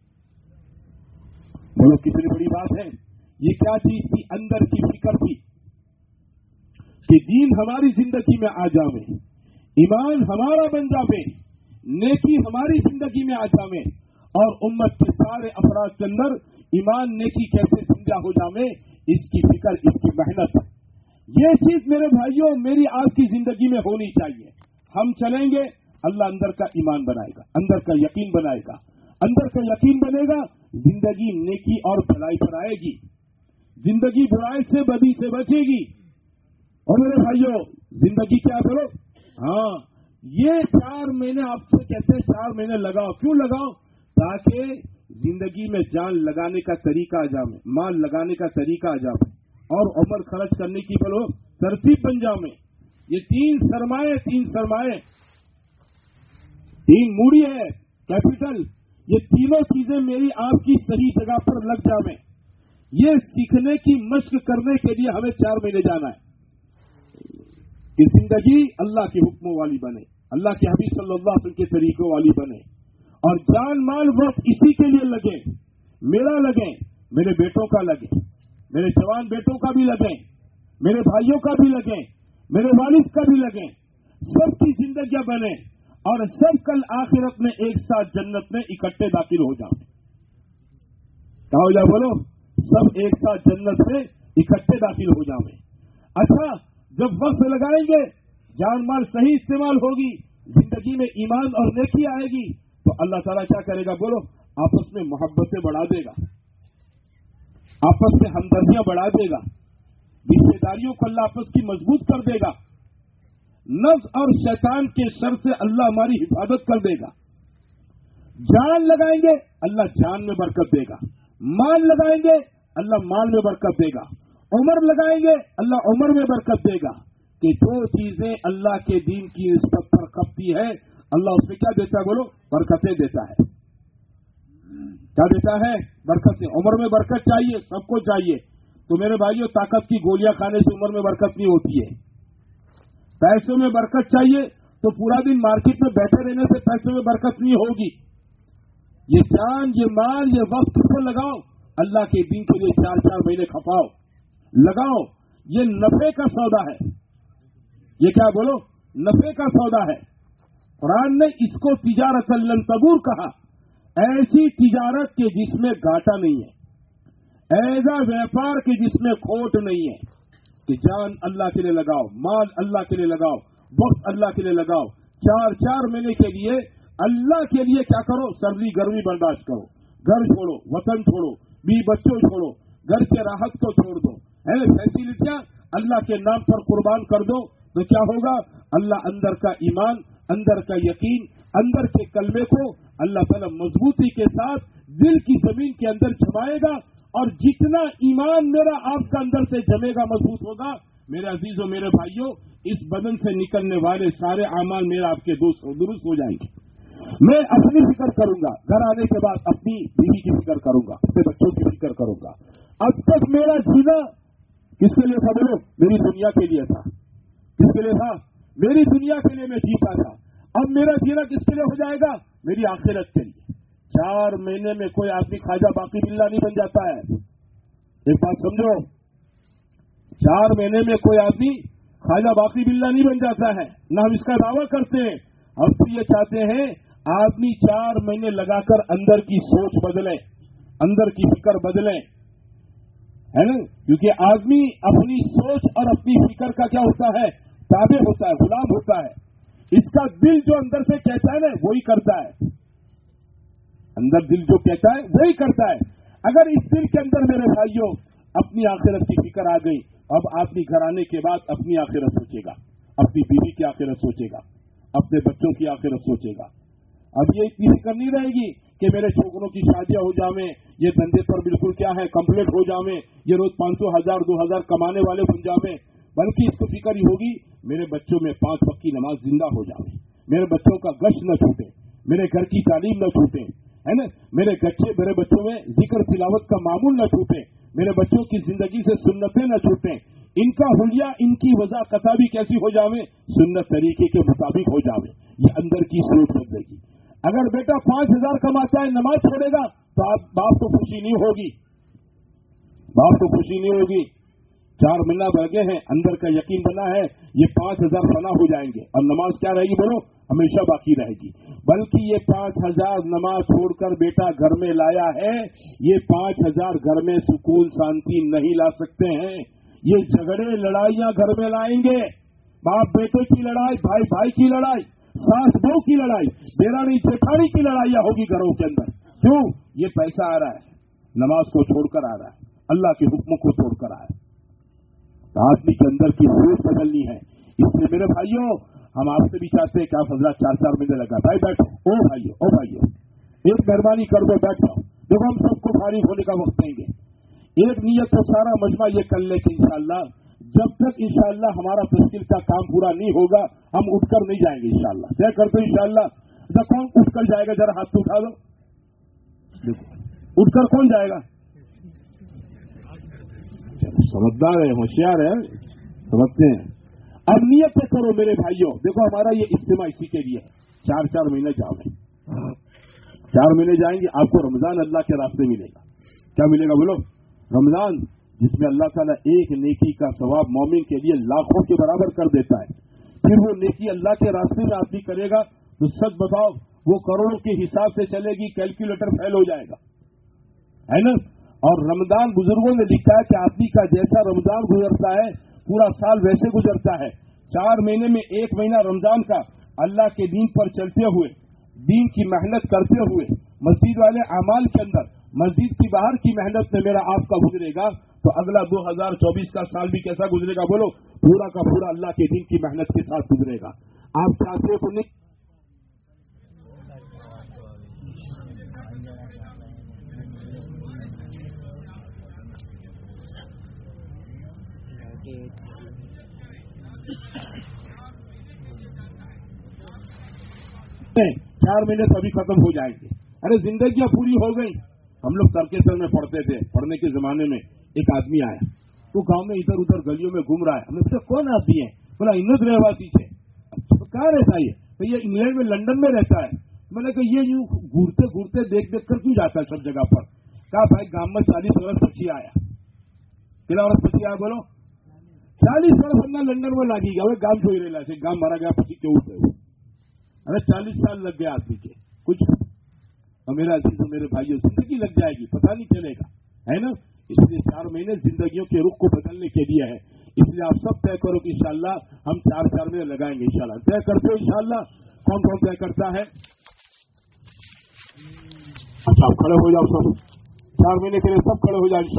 बोलो कितनी बड़ी बात है। ये क्या चीज थी? अंदर की फिक्र थी कि दीन हमारी जिंदगी में आ जावे, ईमान हमारा बन जावे, नेकी हमारी जिंदगी में आ जावे, और उम्मत के सारे अफराद के अंदर ईमान नेकी कैसे जिंदा हो जावे, इसकी फिक्र, इसकी मेहनत। ये चीज मेरे भाइयों मेरी आपकी जिंदगी में होनी चाहिए। हम चलेंगे, अल्लाह अंदर का ईमान बनाएगा, अंदर का यकीन बनाएगा, अंदर का यकीन बनेगा, जिंदगी नेकी और भलाई पर आएगी, जिंदगी बुराई से बदी से बचेगी। और मेरे भाइयों जिंदगी क्या करो, हाँ, ये 4 महीने आपसे कहते हैं 4 महीने लगाओ। क्यों लगाओ? ताकि जिंदगी में जान लगाने का तरीका आ जाए, माल लगाने का तरीका आ जाए, और उम्र खर्च करने की बोलो तरतीब बन जाए। ये 3 सरमाए, 3 मूड़ी है, कैपिटल, ये तीनों चीजें मेरी आपकी सही जगह पर लग जावे। ये सीखने की मशक करने के लिए हमें 4 महीने जाना है कि जिंदगी अल्लाह के हुक्मों वाली बने, अल्लाह के हबीब सल्लल्लाहु अलैहि वसल्लम के तरीकों वाली बने, और जान माल वक्त इसी के लिए लगे, मेरा लगे, मेरे बेटों का लगे, मेरे जवान बेटों का भी लगे, मेरे भाइयों का भी लगे, मेरे वालिद का भी लगे, सबकी जिंदगियां बने, और सब कल आखिरत में एक साथ जन्नत में इकट्ठे दाखिल हो जाए। क्या हो जाए बोलो? सब एक साथ जन्नत में इकट्ठे दाखिल हो जाए। अच्छा, जब वक्त लगाएंगे, जान माल सही इस्तेमाल होगी, जिंदगी में ईमान और नेकी आएगी, तो अल्लाह ताला क्या करेगा बोलो? आपस में मोहब्बतें बढ़ा देगा, आपस में हमदर्दियां बढ़ा देगा, रिश्तेदारियों को अल्लाह आपस की मजबूत कर देगा, नफ्स और शैतान के शर से अल्लाह हमारी हिफाजत कर देगा। जान लगाएंगे अल्लाह जान में बरकत देगा, माल लगाएंगे अल्लाह माल में बरकत देगा, उम्र लगाएंगे अल्लाह उम्र में बरकत देगा। कि जो चीजें अल्लाह के दीन की निस्बत पर खपती है अल्लाह उसमें क्या देता है? बोलो, बरकतें देता है। क्या देता है? बरकतें। उम्र में बरकत चाहिए, सबको चाहिए। तो मेरे भाइयों, ताकत की गोलियां खाने से उम्र में बरकत नहीं होती है। पैसों में बरकत चाहिए तो पूरा दिन मार्केट में बैठे रहने से पैसों में बरकत नहीं होगी। ये जान, ये माल, ये वक्त किसको लगाओ? अल्लाह के दीन के लिए 4-4 महीने खपाओ, लगाओ। ये नफे का सौदा है। ये क्या? बोलो, नफे का सौदा है। कुरान ने इसको तिजारत लन तबूर कहा। ऐसी तिजारत के जिसमें घाटा नहीं है, ऐसा व्यापार के जिसमें खोट नहीं है। कि जान अल्लाह के लिए लगाओ, माल अल्लाह के लिए लगाओ, वक्त अल्लाह के लिए लगाओ। 4-4 महीने के लिए अल्लाह के लिए क्या करो? सर्दी गर्मी बर्दाश्त करो, घर छोड़ो, वतन छोड़ो, बीवी बच्चों छोड़ो, घर के राहत को छोड़ दो, है फैसिलिटियां अल्लाह के नाम पर कुर्बान कर दो। तो क्या होगा? अल्लाह अंदर का ईमान, अंदर का यकीन, अंदर के कलमे को अल्लाह ताला मजबूती के साथ दिल की जमीन के अंदर जमाएगा। और जितना ईमान मेरा आपका अंदर से जमेगा, मजबूत होगा, मेरे अजीजों, मेरे भाइयों, इस बदन से निकलने वाले सारे आमाल मेरे आपके दुरुस्त हो जाएंगे। मैं अपनी फिक्र करूंगा, घर आने के बाद अपनी बीवी की फिक्र करूंगा, अपने बच्चों की फिक्र करूंगा। अब तक मेरा जीना किसके लिए था? बोलो, मेरी दुनिया के लिए था। किसके लिए था? मेरी दुनिया के लिए मैं जीता था। अब मेरा जीना किसके लिए हो जाएगा? मेरी आखिरत के लिए। 4 महीने में कोई आदमी ख्वाजा बाकी बिल्ला नहीं बन जाता है। एक बात समझो, 4 महीने में कोई आदमी ख्वाजा बाकी बिल्ला नहीं बन जाता है। ना हम इसका दावा करते हैं। हम तो ये चाहते हैं आदमी 4 महीने लगाकर अंदर की सोच बदले, अंदर की फिक्र बदले, है ना? क्योंकि आदमी अपनी सोच और अपनी फिक्र का क्या होता है? ताबे होता है, गुलाम होता है। इसका दिल जो अंदर से कहता है ना, वही करता है। अंदर दिल जो कहता है वही करता है। अगर इस दिल के अंदर मेरे भाइयों अपनी आखिरत की फिक्र आ गई, अब आदमी घर आने के बाद अपनी आखिरत सोचेगा, अपनी बीवी की आखिरत सोचेगा, अपने बच्चों की आखिरत सोचेगा। अब ये इतनी फिक्र नहीं रहेगी कि मेरे छोकरों की शादियां हो जावे, ये धंधे पर बिल्कुल क्या है कंप्लीट हो जावे, ये रोज 500, 1000, 2000 कमाने वाले बन जावे। बल्कि इसको फिक्र ही होगी मेरे बच्चों में 5 वक्त की नमाज जिंदा हो जावे, मेरे बच्चों का गश्त न छूटे, मेरे घर की तालीम न छूटे, है ना? मेरे बच्चों में जिक्र तिलावत का मामूल न छूटे, मेरे बच्चों की जिंदगी से सुन्नतें न छूटे, इनका हुलिया, इनकी वजह कथा भी कैसी हो जावे? सुन्नत तरीके के मुताबिक हो जावे। ये अंदर की सोच बदलेगी। अगर बेटा 5000 कमाता है, नमाज छोड़ेगा, तो बाप को खुशी नहीं होगी, बाप को खुशी नहीं होगी। 4 महीना बढ़ गए हैं, अंदर का यकीन बना है ये 5000 फना हो जाएंगे और नमाज क्या रहेगी? बोलो, हमेशा बाकी रहेगी। बल्कि ये 5000 नमाज छोड़कर बेटा घर में लाया है, ये 5000 घर में सुकून शांति नहीं ला सकते हैं। ये झगड़े लड़ाइयां घर में लाएंगे। बाप बेटे की लड़ाई, भाई भाई की लड़ाई, सास बहू की लड़ाई, देरानी जेठानी की लड़ाइयां होगी घरों के अंदर। क्यों? ये पैसा आ रहा है, नमाज को छोड़कर आ रहा है, अल्लाह के हुक्मों को छोड़कर आ रहा है। तो आदमी के अंदर की सोच बदलनी है। इसलिए मेरे भाइयों, हम आपसे भी चाहते हैं कि आप हजरत 4-4 महीने लगा। भाई बैठो, ओ भाइयों, एक मेहरबानी कर दो, बैठ जाओ। देखो, हम सबको फारिग होने का वक्त देंगे। एक नियत तो सारा मजमा ये कर ले कि इंशाअल्लाह, जब तक इंशाअल्लाह हमारा तस्कील का काम पूरा नहीं होगा, हम उठकर नहीं जाएंगे इंशाअल्लाह। क्या करते इंशाअल्लाह? जब कौन उठकर जाएगा? जरा हाथ उठा दो। देखो, उठकर कौन जाएगा? समझदार है, होशियार है, समझते हैं। अब नियत करो मेरे भाइयों। देखो, हमारा ये इज्तिमा इसी के लिए है। 4-4 महीने जाओगे, 4 महीने जाएंगे, आपको रमजान अल्लाह के रास्ते मिलेगा। क्या मिलेगा? बोलो, रमजान, जिसमें अल्लाह ताला एक नेकी का सवाब मोमिन के लिए लाखों के बराबर कर देता है। फिर वो नेकी अल्लाह के रास्ते में आदमी करेगा तो सच बताओ, वो करोड़ों के हिसाब से चलेगी, कैलकुलेटर फेल हो जाएगा, है ना? और रमजान, बुजुर्गों ने लिखा है कि आदमी का जैसा रमजान गुजरता है, पूरा साल वैसे गुजरता है। 4 महीने में 1 महीना रमजान का अल्लाह के दीन पर चलते हुए, दीन की मेहनत करते हुए, मस्जिद वाले अमाल के अंदर, मस्जिद की बाहर की मेहनत में मेरा आपका गुजरेगा, तो अगला 2024 का साल भी कैसा गुजरेगा? बोलो, पूरा का पूरा अल्लाह के दीन की मेहनत के साथ गुजरेगा। आप चाहते हो तो नहीं? 4 महीने सभी खत्म हो जाएंगे। अरे जिंदगियां पूरी हो गई। हम लोग तर्केसर में पढ़ते थे, पढ़ने के जमाने में एक आदमी आया, वो गांव में इधर उधर गलियों में घूम रहा है। हमने पूछा कौन आदमी है? बोला इंग्लैंड रहवासी है। तो कहाँ रहता है? तो ये इंग्लैंड में लंदन में रहता है। मैंने कहा ये यूं घूरते घूरते देख देख कर क्यों जाता है सब जगह पर? कहा भाई गांव में 40 वर्ष पछी आया। कितना वर्ष पछी आया बोलो? 40 वर्ष हमने लंदन में लागी गया। गांव छोड़ रहा है, गांव मारा गया पछी क्यों उठे? अरे 40 साल लग गया आदमी के कुछ। और मेरा अजीज मेरे भाइयों, जिंदगी लग जाएगी, पता नहीं चलेगा, है ना? इसलिए 4 महीने जिंदगियों के रुख को बदलने के लिए है। इसलिए आप सब तय करो कि इंशाअल्लाह हम 4 महीने लगाएंगे। इंशाअल्लाह तय करते हो? इंशाअल्लाह कौन कौन तय करता है? अच्छा, खड़े हो जाओ सब। 4 महीने के लिए सब खड़े हो जाओ।